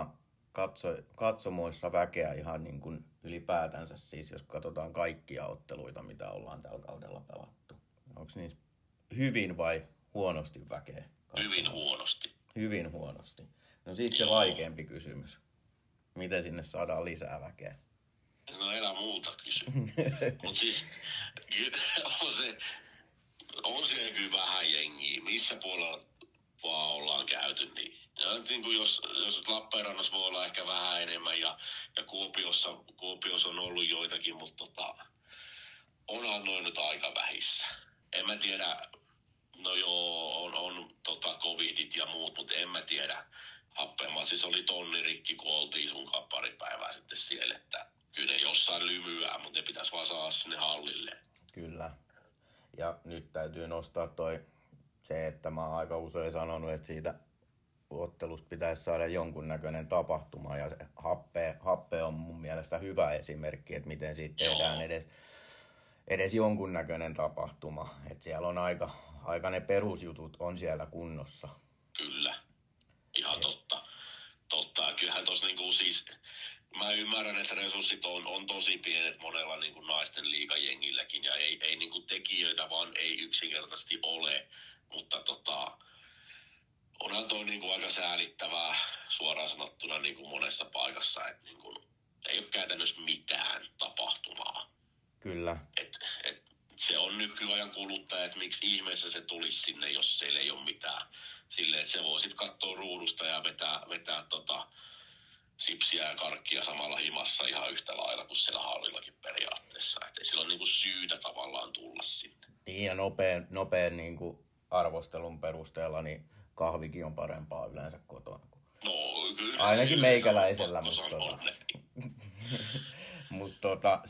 katsomoissa väkeä ihan niin kuin ylipäätänsä, siis jos katsotaan kaikkia otteluita, mitä ollaan tällä kaudella pelattu? Onko niin hyvin vai huonosti väkeä? Hyvin huonosti. No sitten se vaikeampi kysymys. Miten sinne saadaan lisää väkeä? No elä muuta kysy. Mutta siis on se kyllä vähän jengiä. Missä puolella vaan ollaan käyty, niin kyllä niin kuin jos Lappeenrannassa voi olla ehkä vähän enemmän ja Kuopiossa on ollut joitakin, mutta onhan noin nyt aika vähissä. En mä tiedä, no joo, on covidit ja muut, mutta en mä tiedä. Happeenmaa siis oli tonni rikki, kun oltiin sunkaan pari päivää sitten siellä, että kyllä ne jossain lymyää, mutta ne pitäisi vaan saada sinne hallille. Kyllä. Ja nyt täytyy nostaa se, että mä oon aika usein sanonut, että siitä ottelusta pitäisi saada jonkunnäköinen tapahtuma. Ja se happe on mun mielestä hyvä esimerkki, että miten siitä tehdään edes jonkunnäköinen tapahtuma. Että siellä on aika ne perusjutut on siellä kunnossa. Kyllä. Ihan totta. Kyllähän tossa niinku siis, mä ymmärrän, että resurssit on tosi pienet monella niinku naisten liigajengilläkin ja ei niinku tekijöitä vaan ei yksinkertaisesti ole, mutta onhan toi niinku aika säälittävää suoraan sanottuna niinku monessa paikassa, että niinku ei ole käytännössä mitään tapahtumaa. Kyllä. Se on nykyajan kuluttaja, että miksi ihmeessä se tulisi sinne, jos siellä ei ole mitään. Silleen, että se voi sitten katsoa ruudusta ja vetää sipsiä ja karkkia samalla himassa ihan yhtä lailla kuin siellä hallillakin periaatteessa. Että ei sillä ole niinku syytä tavallaan tulla sinne. Niin ja nopean niinku arvostelun perusteella niin kahvikin on parempaa yleensä kotona. No kyllä. Ainakin meikäläisellä, mutta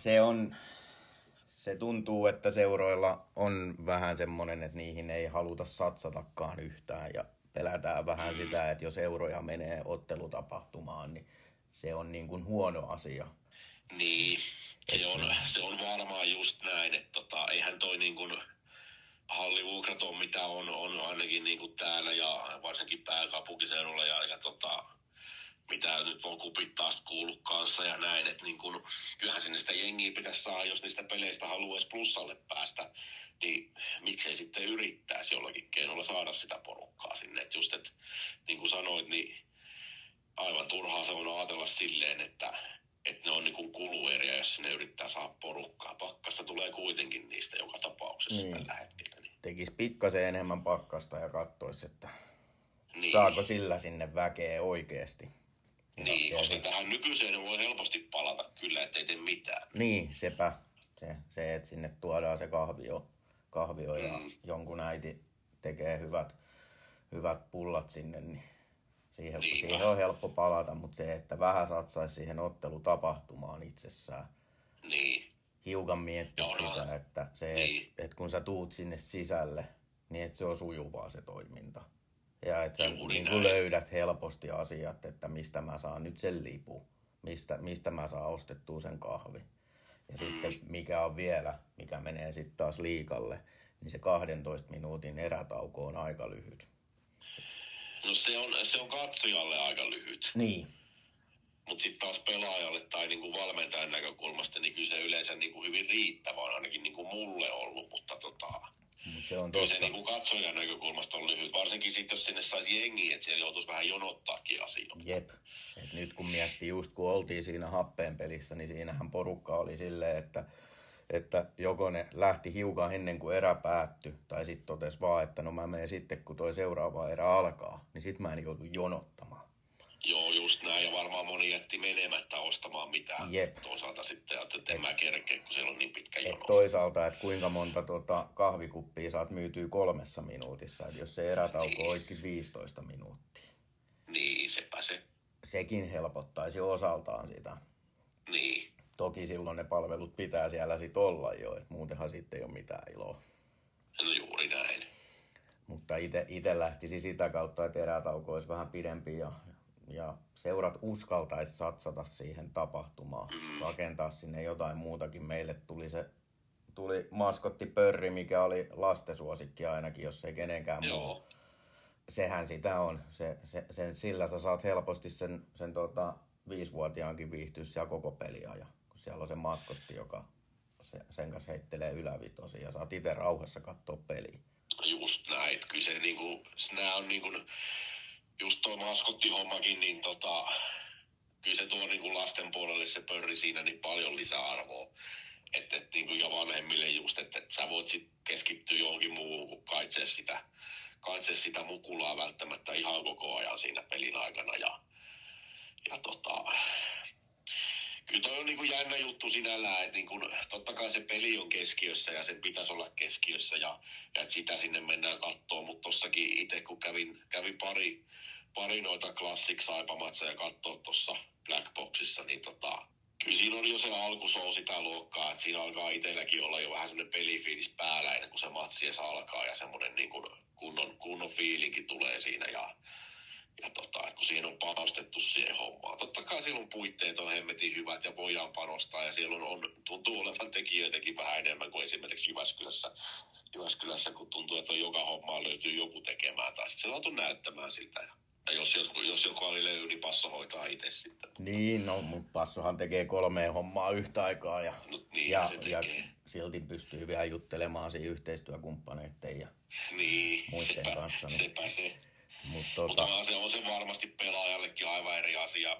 se tuntuu, että seuroilla on vähän semmoinen, että niihin ei haluta satsatakaan yhtään ja pelätään vähän sitä, että jos euroja menee ottelutapahtumaan, niin se on niin kuin huono asia. Niin, se on varmaan just näin, että eihän toi niin kuin hallivuokrat on mitä on ainakin niin kuin täällä ja varsinkin pääkaupunkiseudulla ja mitä nyt on kupit taas kuullut kanssa ja näin, että niin kun, kyllähän sinne sitä jengiä pitäisi saada, jos niistä peleistä haluaisi plussalle päästä, niin miksei sitten yrittäisi jollakin keinolla saada sitä porukkaa sinne. Että just, että niin kuin sanoit, niin aivan turhaa se on ajatella silleen, että ne on niin kuin kulueriä, jos sinne yrittää saada porukkaa. Pakkasta tulee kuitenkin niistä joka tapauksessa tällä hetkellä. Niin. Tekisi pikkasen enemmän pakkasta ja katsoisi, että niin. Saako sillä sinne väkeä oikeasti. Niin, koska tähän nykyiseen voi helposti palata kyllä, ettei tee mitään. Niin, sepä. Se, että sinne tuodaan se kahvio ja jonkun äiti tekee hyvät pullat sinne, niin siihen on helppo palata, mutta se, että vähän satsaisi siihen ottelutapahtumaan itsessään. Niin. Hiukan miettiä sitä, että että kun sä tuut sinne sisälle, niin että se on sujuvaa se toiminta. Ja että sä niin löydät helposti asiat, että mistä mä saan nyt sen lipun, mistä mä saan ostettua sen kahvi. Ja sitten mikä on vielä, mikä menee sitten taas liikalle, niin se 12 minuutin erätauko on aika lyhyt. No se on katsojalle aika lyhyt. Niin. Mutta sitten taas pelaajalle tai niinku valmentajan näkökulmasta, niin kyllä se yleensä niinku hyvin riittävä on ainakin niinku mulle ollut, mutta se on kyllä se niinku katsojan näkökulmasta on lyhyt, varsinkin sitten jos sinne saisi jengiä, että siellä joutuisi vähän jonottaakin asioita. Jep. Et nyt kun miettii just kun oltiin siinä Happeen pelissä, niin siinähän porukka oli silleen, että joko ne lähti hiukan ennen kuin erä päättyi, tai sitten totesi vaan, että no mä menen sitten kun toi seuraava erä alkaa, niin sit mä en joudu jonottamaan. Joo, just näin, ja varmaan moni jätti menemättä ostamaan mitään. Jep. Toisaalta sitten, että en mä kerkeä, kun siellä on niin pitkä jono. Toisaalta, että kuinka monta kahvikuppia saat myytyä 3 minuutissa, että jos se erätauko olisikin 15 minuuttia. Niin, sepä se. Sekin helpottaisi osaltaan sitä. Niin. Toki silloin ne palvelut pitää siellä sit olla jo, että muutenhan sitten ei ole mitään iloa. No juuri näin. Mutta itse lähtisi sitä kautta, että erätauko olisi vähän pidempi ja seurat uskaltaisi satsata siihen tapahtumaan, rakentaa sinne jotain muutakin. Meille tuli maskottipörri, mikä oli lastensuosikki ainakin, jos ei kenenkään muu. Sehän sitä on. Sillä sä saat helposti sen 5-vuotiaankin viihtyä siellä koko peliajan, kun siellä on se maskotti, joka sen kanssa heittelee ylävitosia ja saat itse rauhassa katsoa peliä. Just näin. Kyllä se niinku, nää on niinku, just tuo maskottihommakin, niin kyllä se tuo niinku lasten puolelle se pörri siinä niin paljon lisäarvoa. Niinku ja vanhemmille just, että sä voit sit keskittyä johonkin muuhun kuin kaitsee sitä kanssa sitä mukulaa välttämättä ihan koko ajan siinä pelin aikana. Kyllä toi on niin kuin jännä juttu sinällään, että niin kuin, totta kai se peli on keskiössä ja sen pitäisi olla keskiössä ja että sitä sinne mennään katsoa, mutta tossakin itse kun kävin pari noita Classic Saipa-matseja katsoa tuossa Black Boxissa, niin kyllä siinä on jo se alkushow sitä luokkaa, että siinä alkaa itselläkin olla jo vähän semmoinen pelifiilis päällä ennen kuin se matsi edes alkaa ja semmoinen niin kuin kunnon fiilinki tulee siinä ja kun siihen on panostettu siihen hommaan. Totta kai siellä on puitteet on hemmetin hyvät ja voidaan panostaa ja siellä tuntuu olevan tekijöitäkin vähän enemmän kuin esimerkiksi Jyväskylässä, kun tuntuu, että joka hommaa löytyy joku tekemään tai sitten se laatu näyttämään siltä. Ja jos joku oli löydy, niin Passo hoitaa itse sitten. Niin, no, mutta Passohan tekee 3 hommaa yhtä aikaa ja, no, niin, ja silti pystyy vielä juttelemaan siinä yhteistyökumppaneiden ja muiden kanssa. Niin. Sepä se. Mutta se on se varmasti pelaajallekin aivan eri asia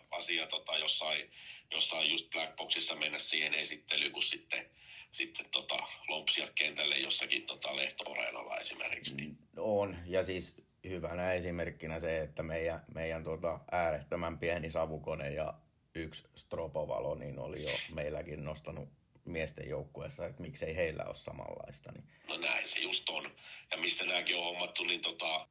jossain just Black Boxissa mennä siihen esittelyyn, kun sitten lompsia kentälle jossakin Lehto-areenalla esimerkiksi. Niin. On, ja siis hyvänä esimerkkinä se, että meidän äärettömän pieni savukone ja 1 stropovalo niin oli jo meilläkin nostanut miesten joukkueessa, että miksei heillä ole samanlaista. Niin. No näin se just on. Ja mistä nämäkin on hommattu, niin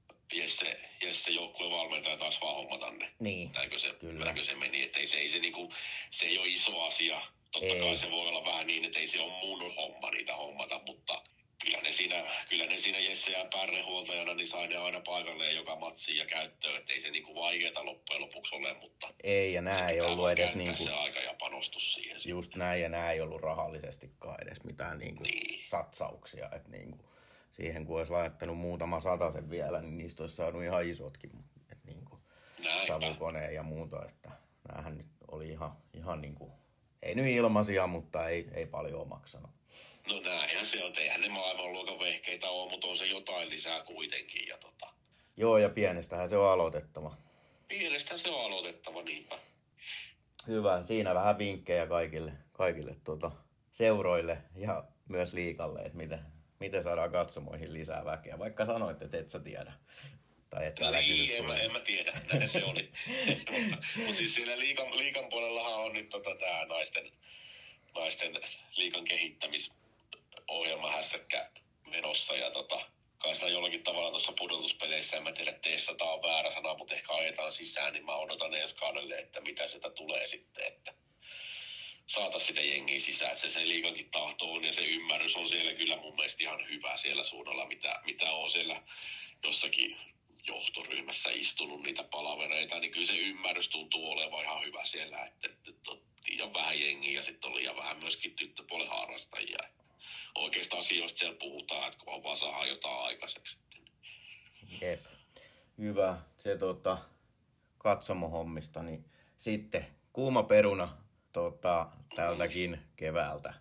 Jesse joukkuevalmentaja taas vaan hommata ne. Niin, näinkö se meni, että se ei ole iso asia. Totta kai se voi olla vähän niin, että ei se ole mun homma niitä hommata, mutta kyllä ne siinä Jesse ja Pärne huoltajana niin sai ne aina paikalleen joka matsiin ja käyttöön, että ei se niinku vaikeeta loppujen lopuksi ole, mutta ei, ja nää ei ollut edes niinku se aika ja panostus siihen. Just näin, ja nää ei ollut rahallisestikaan edes mitään niinku satsauksia, että niinku siihen kun olisi laittanut muutama satasen vielä, niin niistä olisi saanut ihan isotkin, että niinku savukoneen ja muuta, että näähän nyt oli ihan niinku, ei nyt ilmaisia, mutta ei paljon maksanut. No näinhän se on, eihän ne maailmanluokan vehkeitä ole, mutta on se jotain lisää kuitenkin. Joo, ja pienestähän se on aloitettava. Pienestähän se on aloitettava, niinpä. Hyvä, siinä vähän vinkkejä kaikille seuroille ja myös liikalle, että miten saadaan katsomoihin lisää väkeä, vaikka sanoit, että et sä tiedä. Tai et no niin, en mä tiedä, näin se oli. Mutta siis siinä liikan puolellahan on nyt tää naisten liikan kehittämisohjelma hässäkkä menossa ja kai siinä jollakin tavalla tuossa pudotuspeleissä, en mä tiedä, teessä tää on väärä sana, mutta ehkä ajetaan sisään, niin mä odotan ensi kaudelle, että mitä sieltä tulee sitten, että saataisiin sitä jengiä sisään, että se liikankin tahto on ja se ymmärrys on siellä kyllä mun mielestä ihan hyvä siellä suunnalla, mitä on siellä jossakin johtoryhmässä istunut niitä palavereita, niin kyllä se ymmärrys tuntuu olevan ihan hyvä siellä, että liian vähän jengiä ja sitten on liian vähän myöskin tyttöpuolen harrastajia. Oikeista asioista siellä puhutaan, että kun vaan saadaan jotain aikaiseksi. Jep. Hyvä. Se katsomohommista, niin sitten kuuma peruna tältäkin keväältä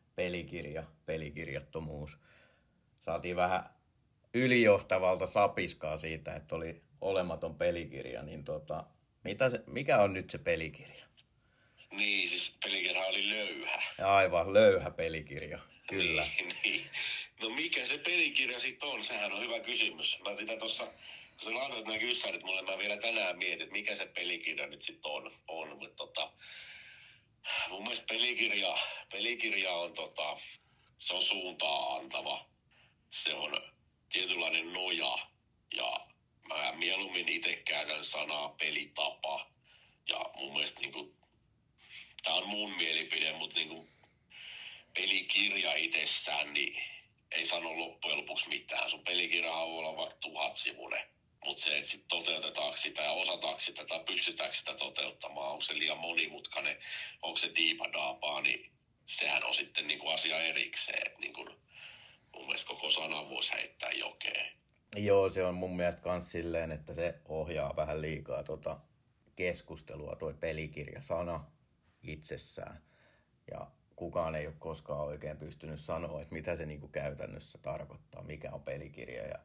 pelikirjattomuus. Saatiin vähän ylijohtavalta sapiskaa siitä, että oli olematon pelikirja, niin mikä on nyt se pelikirja? Niin, siis pelikirja oli löyhä. Aivan, löyhä pelikirja, kyllä. Niin. No mikä se pelikirja sitten on? Sehän on hyvä kysymys. Mä sitä tuossa, kun sä laitoit nämä kyssärit mulle, mä vielä tänään mietin, että mikä se pelikirja nyt sitten on. Mutta mun mielestä pelikirja on se on suuntaa antava. Se on tietynlainen noja ja mä mieluummin itse käytän sanaa pelitapa. Ja mun mielestä niinku, tää on mun mielipide, mutta niinku, pelikirja itsessään niin ei sano loppujen lopuksi mitään. Sun pelikirjahan voi olla vaikka 1000-sivuinen, mutta se, että sit toteutetaanko sitä ja osataanko sitä tai pystytäänkö sitä toteuttamaan, onko se liian monimutkainen, onko se diipadaapaa, niin sehän on sitten niinku asia erikseen. Et niinku, mun mielestä koko sanan voisi heittää jokeen. Joo, se on mun mielestä kans silleen, että se ohjaa vähän liikaa keskustelua, toi pelikirjasana itsessään. Ja kukaan ei ole koskaan oikein pystynyt sanoa, että mitä se niinku käytännössä tarkoittaa, mikä on pelikirja ja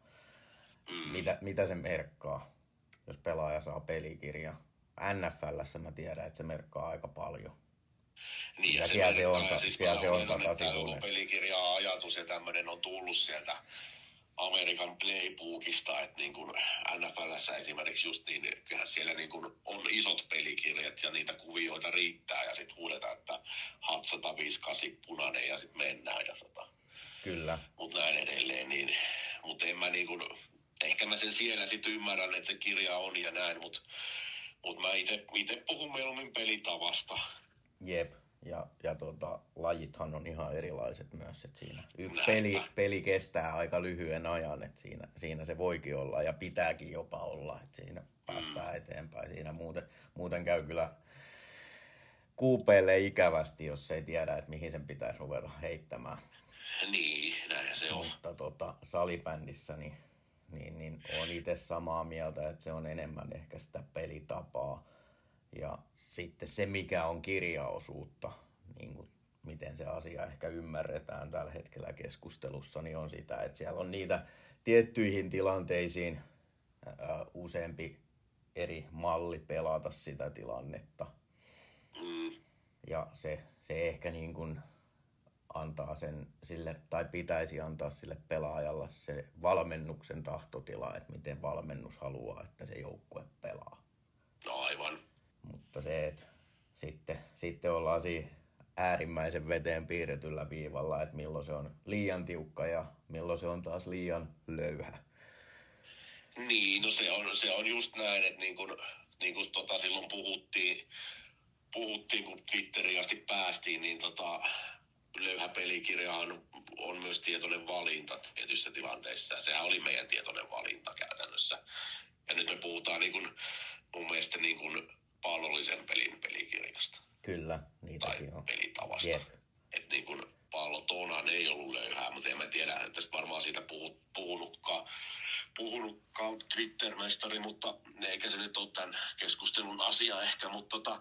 mitä se merkkaa, jos pelaaja saa pelikirja. NFL:ssä mä tiedän, että se merkkaa aika paljon. Niin, ja siellä se on 100 sivuinen. Pelikirja-ajatus ja tämmöinen on tullut sieltä Amerikan playbookista, että niin kuin NFL:ssä esimerkiksi just niin, kyllähän siellä niin kuin on isot pelikirjat ja niitä kuvioita riittää ja sitten huudetaan, että HAT 158 punainen ja sitten mennään ja Kyllä. Mutta näin edelleen, niin, mutta en mä niin kuin, ehkä mä sen siellä sitten ymmärrän, että se kirja on ja näin, mutta mä itse puhun mieluummin pelitavasta. Jep. Ja lajithan on ihan erilaiset myös, että siinä yksi peli kestää aika lyhyen ajan, että siinä se voikin olla ja pitääkin jopa olla, että siinä päästään eteenpäin. Siinä muuten käy kyllä kuupeille ikävästi, jos ei tiedä, että mihin sen pitäisi ruveta heittämään. Niin, näinhän se on. Mutta salibändissä niin on itse samaa mieltä, että se on enemmän ehkä sitä pelitapaa. Ja sitten se, mikä on kirjaosuutta, niin kuin miten se asia ehkä ymmärretään tällä hetkellä keskustelussa, niin on sitä, että siellä on niitä tiettyihin tilanteisiin useampi eri malli pelata sitä tilannetta. Ja se ehkä niin kuin antaa sen sille, tai pitäisi antaa sille pelaajalle se valmennuksen tahtotila, että miten valmennus haluaa, että se joukkue pelaa. No aivan. Mutta se, että sitten ollaan siinä äärimmäisen veteen piirretyllä viivalla, että milloin se on liian tiukka ja milloin se on taas liian löyhä. Niin, no se on just näin, että niin kuin silloin puhuttiin, kun Twitteriin asti päästiin, niin löyhä pelikirjahan on myös tietoinen valinta tietyissä tilanteissa. Sehän oli meidän tietoinen valinta käytännössä. Ja nyt me puhutaan niin kuin, mun mielestä niin kuin pallollisen pelin pelikirjasta. Kyllä, niitäkin tai on. pelitavasta. Jep. Että niin kuin pallotonahan ei ollut löyhää, mutta en mä tiedä, että tästä varmaan siitä puhunutkaan Twitter-mestari, mutta eikä se nyt ole tämän keskustelun asia ehkä, mutta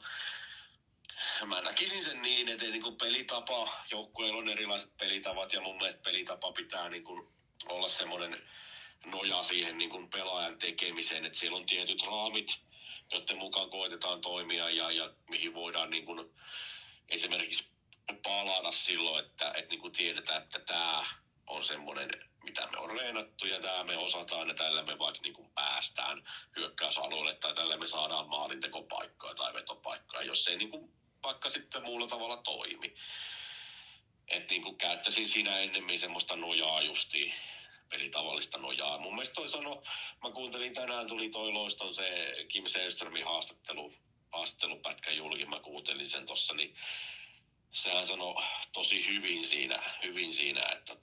mä näkisin sen niin, että niin kuin pelitapa, joukkueilla on erilaiset pelitavat ja mun mielestä pelitapa pitää niin kuin olla semmoinen noja siihen niin kuin pelaajan tekemiseen, että siellä on tietyt raamit, joiden mukaan koetetaan toimia ja mihin voidaan niin kuin esimerkiksi palata silloin, että niin kuin tiedetään, että tämä on semmoinen, mitä me on reenattu ja tämä me osataan ja tällä me vaikka niin kuin päästään hyökkäysalueelle tai tällä me saadaan maalintekopaikkoja tai vetopaikkoja, jos ei niin kuin vaikka sitten muulla tavalla toimi. Että niin kuin käyttäisin siinä ennemmin semmoista nojaa justiin, pelitavallista nojaa. Mun mielestä mä kuuntelin tänään, tuli toi Loiston se Kim Selströmin haastattelupätkä julki, mä kuuntelin sen tossa, niin sehän sanoi tosi hyvin siinä,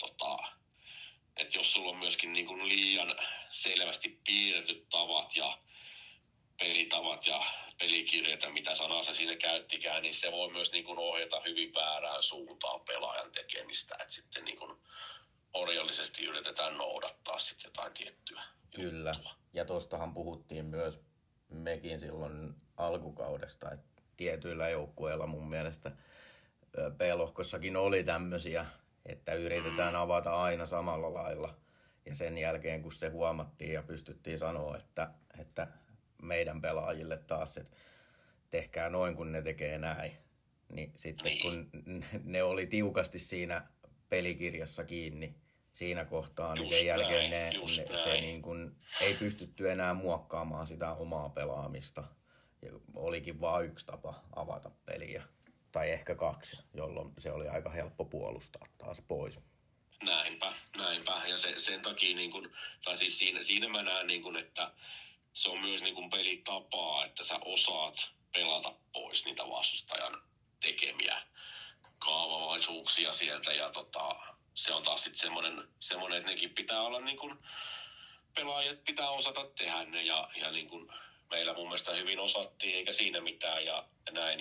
että jos sulla on myöskin niin kuin liian selvästi piirretyt tavat ja pelitavat ja pelikirjat ja mitä sanaa se siinä käyttikään, niin se voi myös niin kuin ohjata hyvin väärään suuntaan pelaajan tekemistä, että sitten niin kuin orjallisesti yritetään noudattaa sitten jotain tiettyä Kyllä, juttua. ja tuostahan puhuttiin myös mekin silloin alkukaudesta, että tietyillä joukkueilla mun mielestä B-lohkossakin oli tämmöisiä, että yritetään avata aina samalla lailla. Ja sen jälkeen, kun se huomattiin ja pystyttiin sanoa, että meidän pelaajille taas, että tehkää noin, kun ne tekee näin. Niin sitten kun ne oli tiukasti siinä pelikirjassa kiinni siinä kohtaa, niin sen jälkeen se niin kuin ei pystytty enää muokkaamaan sitä omaa pelaamista. Ja olikin vain yksi tapa avata peliä. Tai ehkä kaksi, jolloin se oli aika helppo puolustaa taas pois. Näinpä. Ja sen takia, niin kun, tai siis siinä mä näen, niin kun, että se on myös niin kun pelitapaa, että sä osaat pelata pois niitä vastustajan tekemiä kaavamaisuuksia sieltä. Ja se on taas sitten semmoinen, että nekin pitää olla niin kun, pelaajat pitää osata tehdä ne. Ja niin kun meillä mun mielestä hyvin osattiin, eikä siinä mitään ja näin.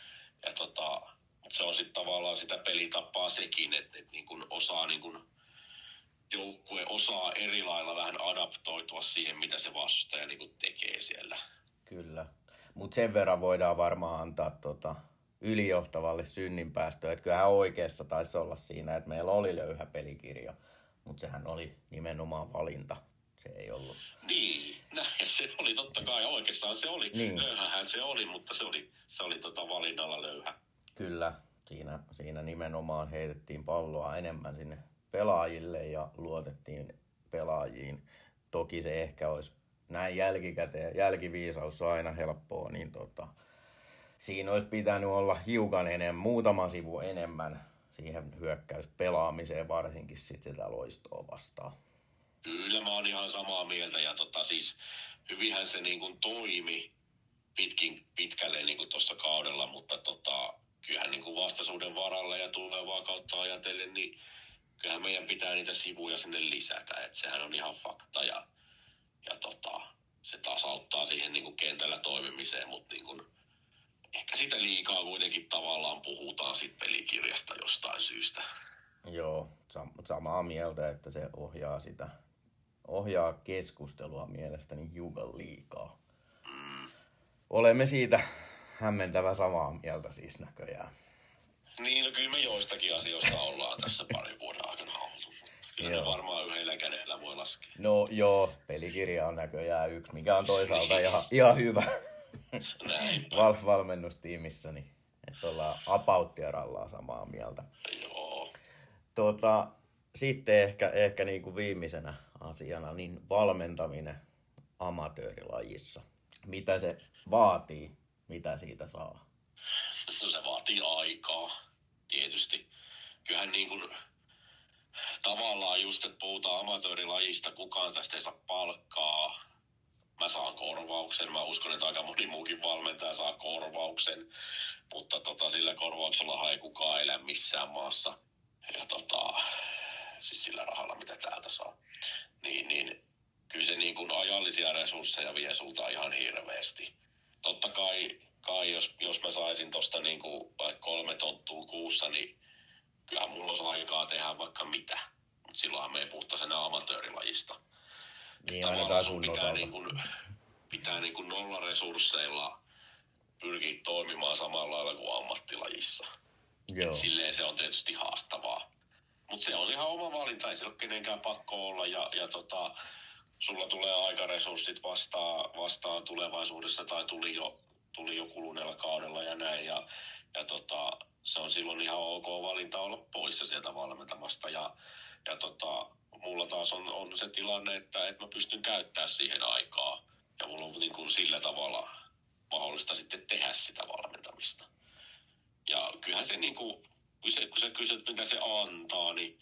Mutta se on sitten tavallaan sitä pelitapaa sekin, että niin kun osaa niin kun joukkue osaa eri lailla vähän adaptoitua siihen, mitä se vastustaja niin kun tekee siellä. Kyllä, mutta sen verran voidaan varmaan antaa ylijohtavalle synninpäästöä, että kyllähän oikeassa taisi olla siinä, että meillä oli löyhä pelikirja, mutta sehän oli nimenomaan valinta. Se ei ollut. Niin, se oli totta kai oikeastaan se oli. Niin. Löyhähän se oli, mutta se oli valinnalla löyhä. Kyllä, siinä nimenomaan heitettiin palloa enemmän sinne pelaajille ja luotettiin pelaajiin. Toki se ehkä olisi näin jälkikäteen, jälkiviisaus on aina helppoa, niin siinä olisi pitänyt olla hiukan muutama sivu enemmän siihen hyökkäyspelaamiseen, varsinkin sitten sitä Loistoa vastaan. Kyllä mä oon ihan samaa mieltä ja siis hyvinhän se niin kuin toimi pitkälle niin kuin tuossa kaudella, mutta kyllähän niin kuin vastaisuuden varalle ja tulevaa kautta ajatellen, niin kyllähän meidän pitää niitä sivuja sinne lisätä, että sehän on ihan fakta ja se tasauttaa siihen niin kuin kentällä toimimiseen, mutta niin kuin, ehkä sitä liikaa kuitenkin tavallaan puhutaan sit pelikirjasta jostain syystä. Joo, samaa mieltä, että se ohjaa keskustelua mielestäni hiukan liikaa. Olemme siitä hämmentävä samaa mieltä siis näköjään. Niin, no kyllä me joistakin asioista ollaan tässä parin vuoden aikana oltu. Kyllä varmaan yhdellä kädellä voi laskea. No joo, pelikirja on näköjään yksi, mikä on toisaalta ihan hyvä. Valmennustiimissä, niin että ollaan apauttiarallaan samaa mieltä. Joo. Sitten ehkä niin kuin viimeisenä asiana, niin valmentaminen amatöörilajissa. Mitä se vaatii, mitä siitä saa? No se vaatii aikaa, tietysti. Kyllähän niin kuin tavallaan just, että puhutaan amatöörilajista, kukaan tästä ei saa palkkaa. Mä saan korvauksen, mä uskon, että aika moni muukin valmentaja saa korvauksen, mutta sillä korvauksella ei kukaan elä missään maassa. Ja siis sillä rahalla, mitä täältä saa. Niin kyllä se niin kuin ajallisia resursseja vie sulta ihan hirveästi. Totta kai jos mä saisin tosta niin kuin vaikka 3 tonttua kuussa, niin kyllähän mulla olisi aikaa tehdä vaikka mitä. Mutta silloinhan me ei puhtaisena amatöörilajista. Niin ainakaan sun pitää niin kuin nollaresursseilla pyrkiä toimimaan samalla lailla kuin ammattilajissa. Joo. Silleen se on tietysti haastavaa. Mutta se on ihan oma valinta, ei se ole kenenkään pakko olla. Ja sulla tulee aikaresurssit vastaan tulevaisuudessa tai tuli jo kuluneella kaudella ja näin. Ja se on silloin ihan ok valinta olla poissa sieltä valmentamasta. Ja mulla taas on se tilanne, että mä pystyn käyttämään siihen aikaa. Ja mulla on niin kuin sillä tavalla mahdollista sitten tehdä sitä valmentamista. Ja kyllähän se niin kuin, kun sä kysyt, mitä se antaa, niin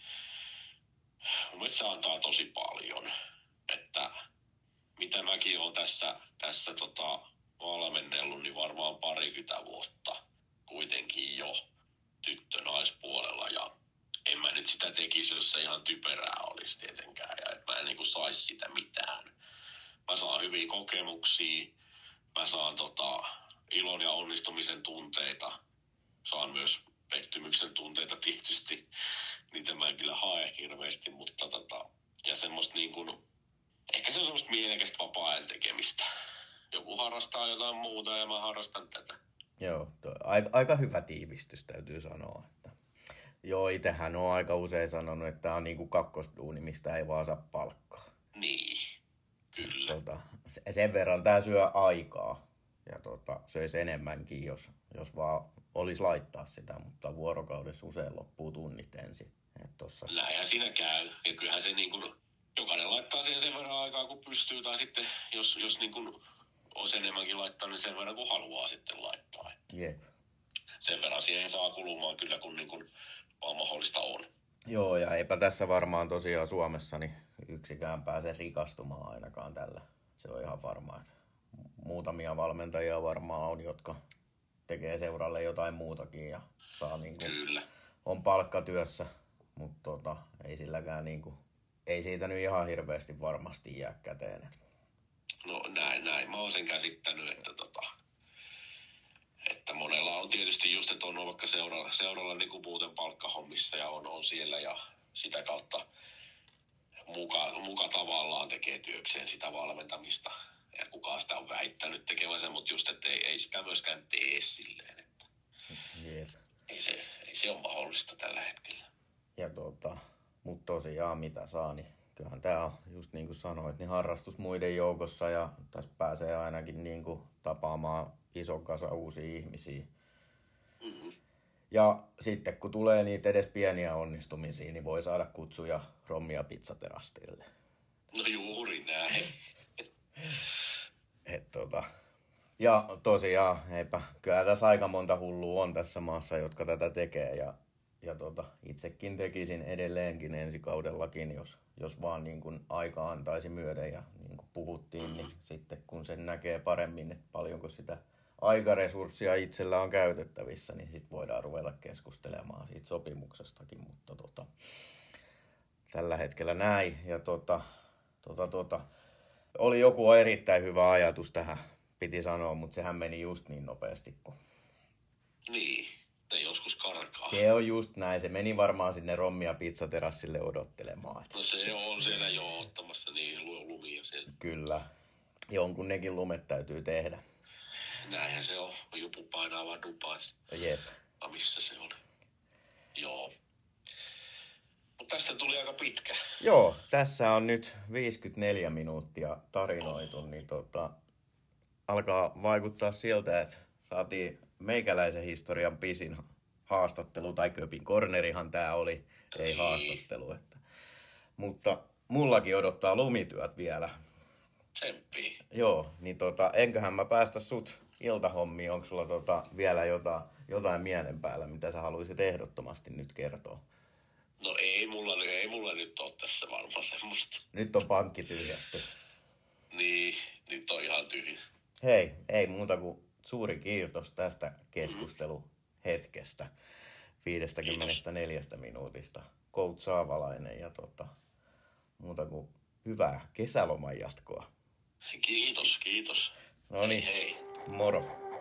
mun mielestä se antaa tosi paljon. Että mitä mäkin olen tässä valmennellut, niin varmaan 20 vuotta kuitenkin jo tyttö-naispuolella. Ja en mä nyt sitä tekisi, jos se ihan typerää olisi tietenkään. Ja että mä en niin kuin saisi sitä mitään. Mä saan hyviä kokemuksia. Mä saan ilon ja onnistumisen tunteita. Saan myös pettymyksen tunteita tietysti. Niitä mä en kyllä hae hirveästi, mutta ja semmoista niin kuin, ehkä se on semmoista mielekästä vapaa-ajan tekemistä. Joku harrastaa jotain muuta ja mä harrastan tätä. Joo, aika hyvä tiivistys täytyy sanoa. Että joo, itsehän on aika usein sanonut, että tämä on niin kuin kakkosduuni, mistä ei vaan saa palkkaa. Niin, kyllä. Sen verran tämä syö aikaa ja söisi enemmänkin, jos vaan olisi laittaa sitä, mutta vuorokaudessa usein loppuu tunnit ensin. Näinhän siinä käy. Ja kyllähän se niin kuin, jokainen laittaa siihen sen verran aikaa, kun pystyy, tai sitten jos niin kuin olisi enemmänkin laittaa, niin sen verran, kun haluaa sitten laittaa. Jep. Sen verran siihen saa kulumaan kyllä, kun niin kuin vaan mahdollista on. Joo, ja eipä tässä varmaan tosiaan Suomessa niin yksikään pääse rikastumaan ainakaan tällä. Se on ihan varmaa, että muutamia valmentajia varmaan on, jotka tekee seuralle jotain muutakin ja saa niin kuin, kyllä. On palkkatyössä, mutta ei silläkään niin kuin, ei siitä nyt ihan hirveästi varmasti jää käteen. No näin. Mä oon sen käsittänyt, että monella on tietysti just, että on vaikka seuralla niin kuin muuten palkkahommissa ja on siellä ja sitä kautta muka tavallaan tekee työkseen sitä valmentamista. Ja kukaan sitä on väittänyt tekevänsä, mutta just, että ei sitä myöskään tee silleen, että Jep. ei se ole mahdollista tällä hetkellä. Ja mutta tosiaan mitä saa, niin kyllähän tää on just niin kuin sanoit, niin harrastus muiden joukossa ja tässä pääsee ainakin niin kuin tapaamaan ison kasa uusia ihmisiä. Mm-hmm. Ja sitten kun tulee niitä edes pieniä onnistumisia, niin voi saada kutsuja rommia pizzaterastille. Näin. Ja tosiaan, eipä, kyllä tässä aika monta hullua on tässä maassa, jotka tätä tekee. Ja itsekin tekisin edelleenkin ensi kaudellakin, jos vaan niin kuin aika antaisi myöden. Ja niin kuin puhuttiin, niin sitten kun sen näkee paremmin, että paljonko sitä aikaresurssia itsellä on käytettävissä, niin sitten voidaan ruveta keskustelemaan siitä sopimuksestakin. Mutta tällä hetkellä näin. Ja oli joku erittäin hyvä ajatus tähän, piti sanoa, mutta sehän meni just niin nopeasti kuin... Niin, ne joskus karkaa. Se on just näin, se meni varmaan sinne Rommia pizzaterassille odottelemaan. No se on siellä jo ottamassa niin lumia siellä. Kyllä, jonkun nekin lumet täytyy tehdä. Näinhän se on, joku painaa vaan Dubaissa. Jep. Missä se oli? Joo. Mutta tästä tuli aika pitkä. Joo, tässä on nyt 54 minuuttia tarinoitu, niin alkaa vaikuttaa siltä, että saatiin meikäläisen historian pisin haastattelu, tai Köpin Cornerihan tää oli, ei haastattelu. Mutta mullakin odottaa lumityöt vielä. Tsemppii. Joo, niin enköhän mä päästä sut iltahommiin, onko sulla vielä jotain mielen päällä, mitä sä haluaisit ehdottomasti nyt kertoa? No ei mulla nyt ole tässä varmaan semmoista. Nyt on pankki tyhjätty. Niin, nyt on ihan tyhjä. Hei, ei muuta kuin suuri kiitos tästä keskusteluhetkestä. 54 minuutista. Coach Saavalainen ja muuta kuin hyvää kesäloman jatkoa. Kiitos. No niin, Hei. moro.